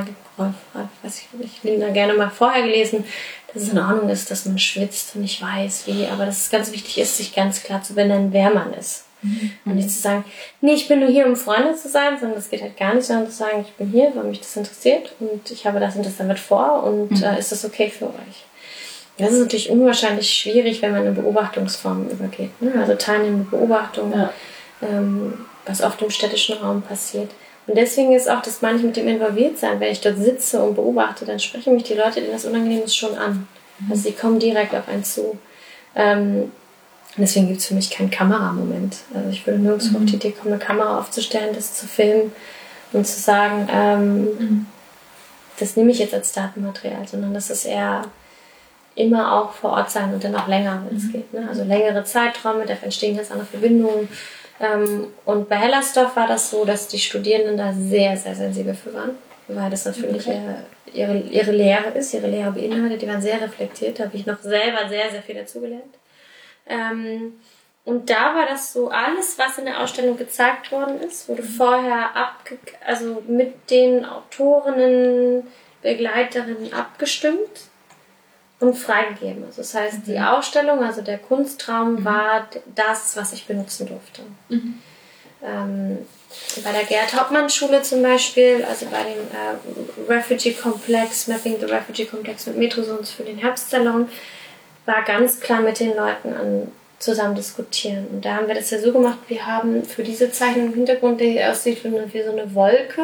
Lindner gerne mal vorher gelesen, dass es in Ordnung ist, dass man schwitzt und nicht weiß wie, aber dass es ganz wichtig ist, sich ganz klar zu benennen, wer man ist. Und nicht zu sagen, nee, ich bin nur hier, um Freunde zu sein, sondern das geht halt gar nicht, sondern zu sagen, ich bin hier, weil mich das interessiert und ich habe das und das damit vor und ist das okay für euch? Das ist natürlich unwahrscheinlich schwierig, wenn man in Beobachtungsformen übergeht. Ne? Also teilnehmende Beobachtung, was oft im städtischen Raum passiert. Und deswegen ist auch das manchmal mit dem Involviertsein, wenn ich dort sitze und beobachte, dann sprechen mich die Leute, denen das unangenehm ist, schon an. Also sie kommen direkt auf einen zu. Deswegen gibt es für mich keinen Kameramoment. Also ich würde nirgendwo auf die Idee kommen, eine Kamera aufzustellen, das zu filmen und zu sagen, das nehme ich jetzt als Datenmaterial, sondern das ist eher immer auch vor Ort sein und dann auch länger, wenn es geht. Ne? Also längere Zeiträume, da entstehen jetzt andere Verbindungen. Und bei Hellersdorf war das so, dass die Studierenden da sehr, sehr sensibel für waren, weil das natürlich ihre Lehre ist, ihre Lehre beinhaltet. Die waren sehr reflektiert, da habe ich noch selber sehr, sehr viel dazugelernt. Und da war das so, alles, was in der Ausstellung gezeigt worden ist, wurde vorher mit den Autorinnen, Begleiterinnen abgestimmt und freigegeben. Also das heißt, die Ausstellung, also der Kunstraum war das, was ich benutzen durfte. Bei der Gerhard-Hauptmann-Schule zum Beispiel, also bei dem Refugee-Komplex, Mapping the Refugee-Komplex mit Metrosons für den Herbstsalon, war ganz klar mit den Leuten zusammen diskutieren. Und da haben wir das ja so gemacht, wir haben für diese Zeichnung im Hintergrund, die aussieht wie so eine Wolke,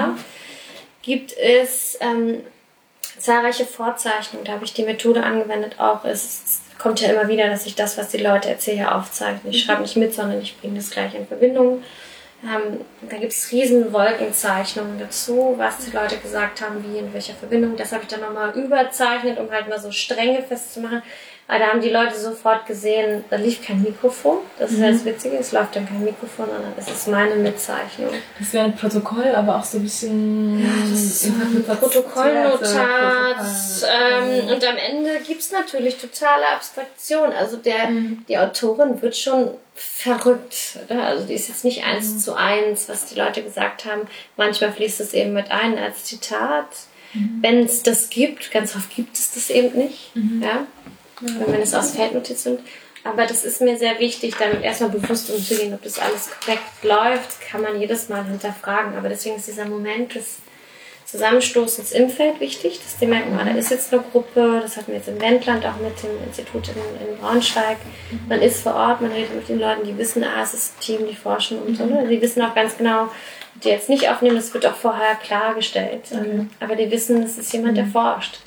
gibt es zahlreiche Vorzeichnungen. Da habe ich die Methode angewendet auch. Es kommt ja immer wieder, dass ich das, was die Leute erzählen, aufzeichne. Ich schreibe nicht mit, sondern ich bringe das gleich in Verbindung. Da gibt es riesen Wolkenzeichnungen dazu, was die Leute gesagt haben, wie, in welcher Verbindung. Das habe ich dann nochmal überzeichnet, um halt mal so Stränge festzumachen. Aber da haben die Leute sofort gesehen, da lief kein Mikrofon. Das ist ja das Witzige, es läuft dann kein Mikrofon, sondern es ist meine Mitzeichnung. Das wäre ein Protokoll, aber auch so ein bisschen... Ja, das ist so ein Protokollnotat. Und am Ende gibt es natürlich totale Abstraktion. Also die Autorin wird schon verrückt. Oder? Also die ist jetzt nicht 1:1, was die Leute gesagt haben. Manchmal fließt es eben mit ein als Zitat. Wenn es das gibt, ganz oft gibt es das eben nicht. Ja? Wenn es aus Feldnotiz sind. Aber das ist mir sehr wichtig, damit erstmal bewusst umzugehen, ob das alles korrekt läuft, kann man jedes Mal hinterfragen. Aber deswegen ist dieser Moment des Zusammenstoßens im Feld wichtig, dass die merken, da ist jetzt eine Gruppe, das hatten wir jetzt im Wendland auch mit dem Institut in Braunschweig. Man ist vor Ort, man redet mit den Leuten, die wissen, es ist ein Team, die forschen und so. Ne? Die wissen auch ganz genau, die jetzt nicht aufnehmen, das wird auch vorher klargestellt. Aber die wissen, das ist jemand, der forscht.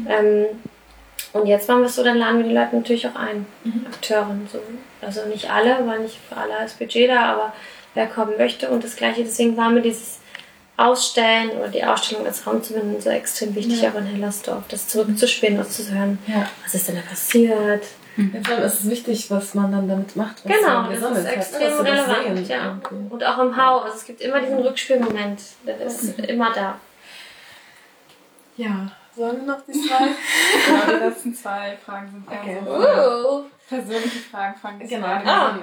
Und jetzt machen wir es so, dann laden wir die Leute natürlich auch ein, Akteuren. So. Also nicht alle, weil nicht für alle das Budget da, aber wer kommen möchte. Und das Gleiche, deswegen war mir dieses Ausstellen oder die Ausstellung als Raum zu finden so extrem wichtig, auch in Hellersdorf, das zurückzuspielen, das zu hören. Was ist denn da passiert? Ja, vor allem ist es wichtig, was man dann damit macht. Was genau, man das ist extrem relevant. Ja. Okay. Und auch im Haus. Also es gibt immer diesen Rückspielmoment. Der ist immer da. Ja. Sollen wir noch die zwei? Genau, die letzten zwei Fragen sind eher so persönliche Fragen. Fangen wir gerade an.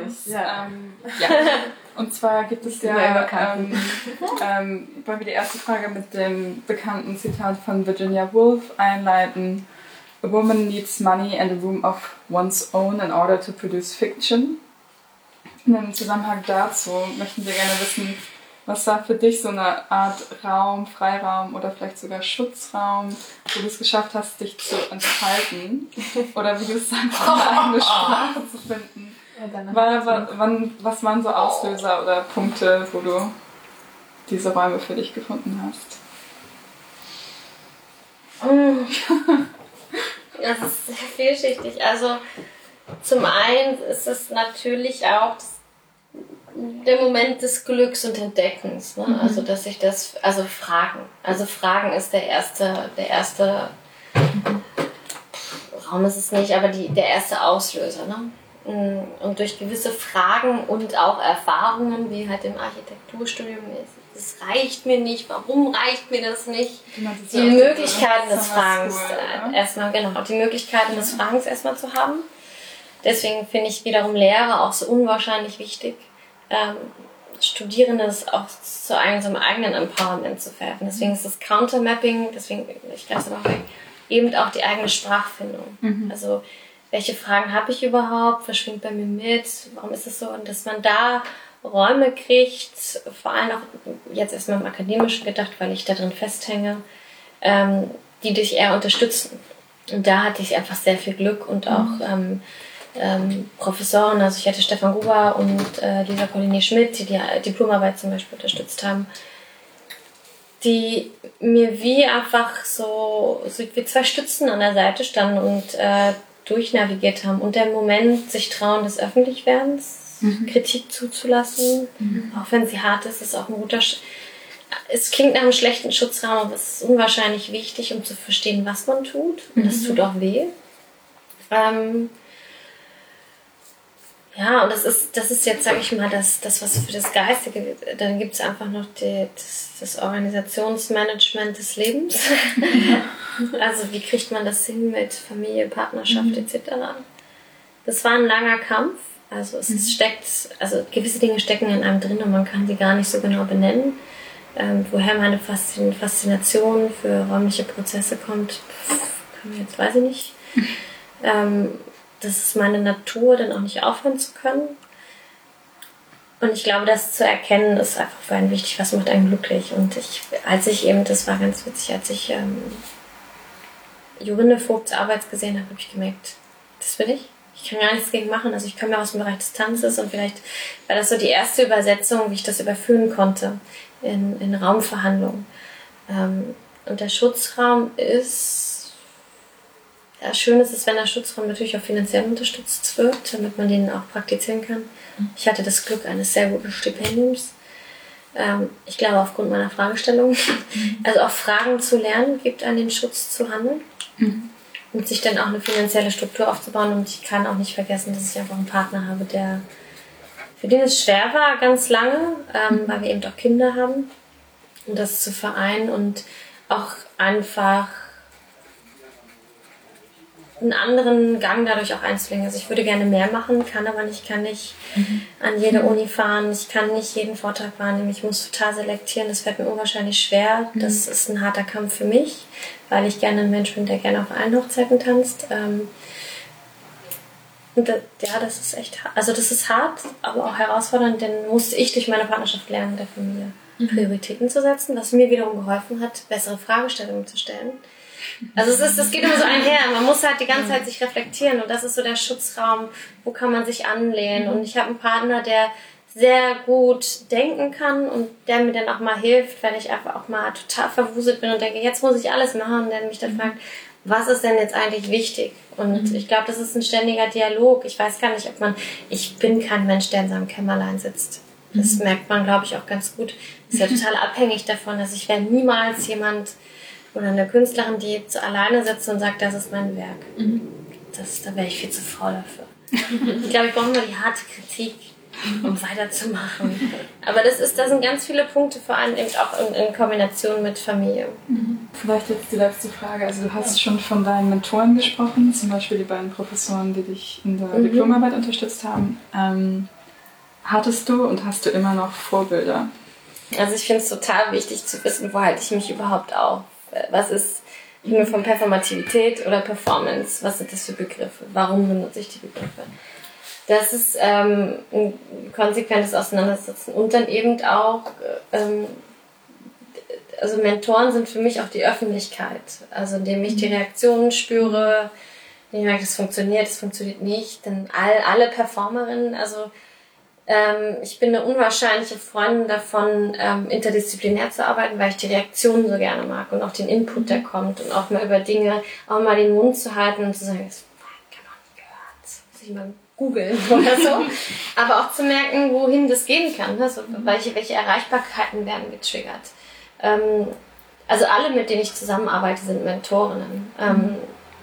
Und zwar gibt es wollen wir die erste Frage mit dem bekannten Zitat von Virginia Woolf einleiten. A woman needs money and a room of one's own in order to produce fiction. Und im Zusammenhang dazu möchten wir gerne wissen, was war für dich so eine Art Raum, Freiraum oder vielleicht sogar Schutzraum, wo du es geschafft hast, dich zu entfalten? Oder wie du es sagst, eine eigene Sprache zu finden? Was waren so Auslöser oder Punkte, wo du diese Räume für dich gefunden hast? Das ist sehr vielschichtig. Also zum einen ist es natürlich auch der Moment des Glücks und Entdeckens, ne? Also dass ich Fragen. Also Fragen ist der erste Raum ist es nicht, aber der erste Auslöser, ne? Und durch gewisse Fragen und auch Erfahrungen, wie halt im Architekturstudium ist, das reicht mir nicht, warum reicht mir das nicht? Die Möglichkeiten des Fragens erstmal, genau, die Möglichkeiten des Fragens erstmal zu haben. Deswegen finde ich wiederum Lehre auch so unwahrscheinlich wichtig, Studierende auch zu einem eigenen Empowerment zu verhelfen. Deswegen ist das Countermapping, deswegen, ich lasse noch weg, eben auch die eigene Sprachfindung. Also, welche Fragen habe ich überhaupt? Was schwingt bei mir mit? Warum ist es so? Und dass man da Räume kriegt, vor allem auch jetzt erstmal im Akademischen gedacht, weil ich da drin festhänge, die dich eher unterstützen. Und da hatte ich einfach sehr viel Glück und auch Professoren, also ich hatte Stefan Gruber und Lisa Pauline Schmidt, die Diplomarbeit zum Beispiel unterstützt haben, die mir wie einfach so wie zwei Stützen an der Seite standen und durchnavigiert haben und der Moment sich trauen des Öffentlichwerdens, Kritik zuzulassen, auch wenn sie hart ist, ist auch ein guter es klingt nach einem schlechten Schutzraum, aber es ist unwahrscheinlich wichtig, um zu verstehen, was man tut und das tut auch weh. Ja, und das ist jetzt, sage ich mal, das was für das Geistige, dann gibt es einfach noch das Organisationsmanagement des Lebens. Also wie kriegt man das hin mit Familie, Partnerschaft etc. Das war ein langer Kampf, also also gewisse Dinge stecken in einem drin und man kann sie gar nicht so genau benennen. Woher meine Faszination für räumliche Prozesse kommt, weiß ich nicht. Das ist meine Natur, dann auch nicht aufhören zu können. Und ich glaube, das zu erkennen, ist einfach für einen wichtig, was macht einen glücklich. Und das war ganz witzig, als ich Jorinde Vogts Arbeit gesehen habe ich gemerkt, das will ich. Ich kann gar nichts gegen machen. Also ich komme ja aus dem Bereich des Tanzes und vielleicht war das so die erste Übersetzung, wie ich das überführen konnte in Raumverhandlungen. Und der Schutzraum ist... Ja, schön ist es, wenn der Schutzraum natürlich auch finanziell unterstützt wird, damit man den auch praktizieren kann. Ich hatte das Glück eines sehr guten Stipendiums. Ich glaube, aufgrund meiner Fragestellung. Also auch Fragen zu lernen, gibt an den Schutz zu handeln. Und sich dann auch eine finanzielle Struktur aufzubauen. Und ich kann auch nicht vergessen, dass ich einfach einen Partner habe, für den es schwer war, ganz lange, weil wir eben auch Kinder haben. Und das zu vereinen und auch einfach einen anderen Gang dadurch auch einzulegen. Also ich würde gerne mehr machen, kann nicht an jede Uni fahren, ich kann nicht jeden Vortrag wahrnehmen, ich muss total selektieren, das fällt mir unwahrscheinlich schwer. Das ist ein harter Kampf für mich, weil ich gerne ein Mensch bin, der gerne auf allen Hochzeiten tanzt. Und das ist echt hart. Also das ist hart, aber auch herausfordernd, denn musste ich durch meine Partnerschaft lernen, der Familie Prioritäten zu setzen, was mir wiederum geholfen hat, bessere Fragestellungen zu stellen. Also das geht immer so einher. Man muss halt die ganze Zeit sich reflektieren und das ist so der Schutzraum, wo kann man sich anlehnen. Und ich habe einen Partner, der sehr gut denken kann und der mir dann auch mal hilft, wenn ich einfach auch mal total verwuselt bin und denke, jetzt muss ich alles machen und der mich dann fragt, was ist denn jetzt eigentlich wichtig? Und ich glaube, das ist ein ständiger Dialog. Ich weiß gar nicht, ich bin kein Mensch, der in seinem Kämmerlein sitzt. Das merkt man, glaube ich, auch ganz gut. Das ist ja total abhängig davon, dass ich wäre niemals jemand oder eine Künstlerin, die so alleine sitzt und sagt, das ist mein Werk. Da wäre ich viel zu faul dafür. Ich glaube, ich brauche nur die harte Kritik, um weiterzumachen. Aber da sind ganz viele Punkte, vor allem eben auch in Kombination mit Familie. Vielleicht jetzt die letzte Frage. Also du hast schon von deinen Mentoren gesprochen, zum Beispiel die beiden Professoren, die dich in der Diplomarbeit unterstützt haben. Hattest du und hast du immer noch Vorbilder? Also ich finde es total wichtig zu wissen, wo halte ich mich überhaupt auf? Was ist von Performativität oder Performance? Was sind das für Begriffe? Warum benutze ich die Begriffe? Das ist ein konsequentes Auseinandersetzen. Und dann eben auch, also Mentoren sind für mich auch die Öffentlichkeit. Also indem ich die Reaktionen spüre, indem ich merke, das funktioniert nicht. Denn alle Performerinnen, also ich bin eine unwahrscheinliche Freundin davon, interdisziplinär zu arbeiten, weil ich die Reaktionen so gerne mag und auch den Input, der kommt und auch mal über Dinge, auch mal den Mund zu halten und zu sagen, das kann man nicht gehört, das muss ich mal googeln oder so. Aber auch zu merken, wohin das gehen kann, also welche Erreichbarkeiten werden getriggert. Also alle, mit denen ich zusammenarbeite, sind Mentorinnen.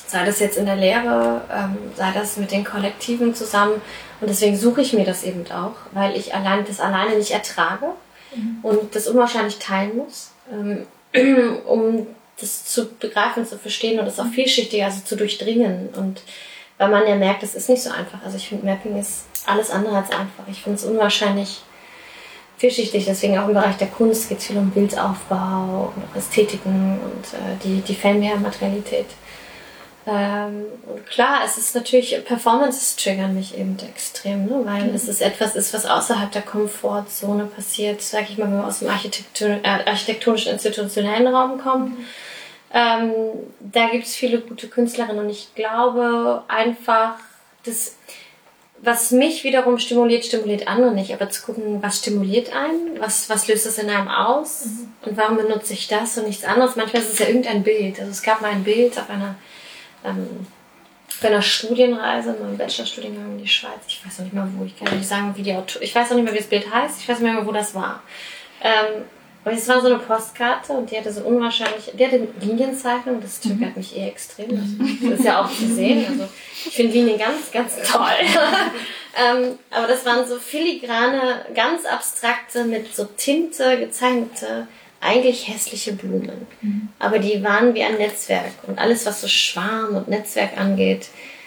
Sei das jetzt in der Lehre, sei das mit den Kollektiven zusammen. Und deswegen suche ich mir das eben auch, weil ich das alleine nicht ertrage und das unwahrscheinlich teilen muss, um das zu begreifen, zu verstehen und das auch vielschichtiger, also zu durchdringen. Und weil man ja merkt, das ist nicht so einfach. Also ich finde, Mapping ist alles andere als einfach. Ich finde es unwahrscheinlich vielschichtig. Deswegen auch im Bereich der Kunst geht es viel um Bildaufbau und auch Ästhetiken und die Fernmehrmaterialität. Und klar, es ist natürlich, Performances triggern mich eben extrem, ne? Weil es ist etwas ist, was außerhalb der Komfortzone passiert, sage ich mal, wenn wir aus dem architektonischen, institutionellen Raum kommen. Da gibt es viele gute Künstlerinnen und ich glaube einfach, was mich wiederum stimuliert andere nicht, aber zu gucken, was stimuliert einen, was löst es in einem aus und warum benutze ich das und nichts anderes. Manchmal ist es ja irgendein Bild. Also es gab mal ein Bild auf bei einer Studienreise, meinem Bachelorstudiengang in die Schweiz. Ich weiß noch nicht mal wo, ich kann nicht sagen, ich weiß noch nicht mehr, wie das Bild heißt, ich weiß nicht mehr, wo das war. Aber es war so eine Postkarte und die hatte Linienzeichnung, das triggert mich extrem. Das ist ja auch zu sehen. Also ich finde Linien ganz, ganz toll. Aber das waren so filigrane, ganz abstrakte, mit so Tinte gezeichnete, eigentlich hässliche Blumen. Aber die waren wie ein Netzwerk. Und alles, was so Schwarm und Netzwerk angeht,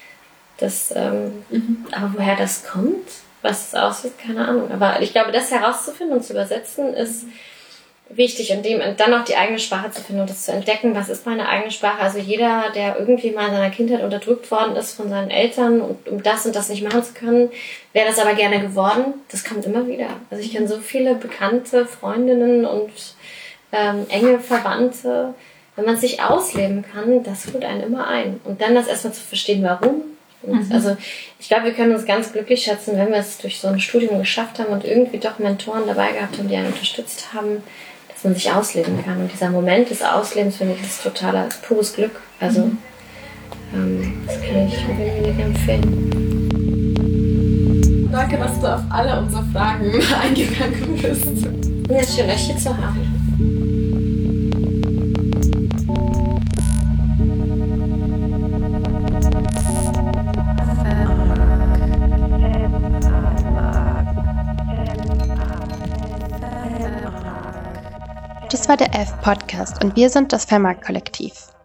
aber woher das kommt, was es aussieht, keine Ahnung. Aber ich glaube, das herauszufinden und zu übersetzen, ist wichtig. Und dann auch die eigene Sprache zu finden und das zu entdecken, was ist meine eigene Sprache. Also jeder, der irgendwie mal in seiner Kindheit unterdrückt worden ist von seinen Eltern, und um das und das nicht machen zu können, wäre das aber gerne geworden, das kommt immer wieder. Also ich kenne so viele bekannte Freundinnen und enge Verwandte. Wenn man sich ausleben kann, das holt einen immer ein. Und dann das erstmal zu verstehen, warum. Also ich glaube, wir können uns ganz glücklich schätzen, wenn wir es durch so ein Studium geschafft haben und irgendwie doch Mentoren dabei gehabt haben, die einen unterstützt haben, dass man sich ausleben kann. Und dieser Moment des Auslebens, finde ich, ist totaler pures Glück. Also das kann ich wirklich empfehlen. Danke, dass du auf alle unsere Fragen eingegangen bist. Ja, ist schön, euch hier zu haben. Das war der F-Podcast und wir sind das Vermarkt-Kollektiv.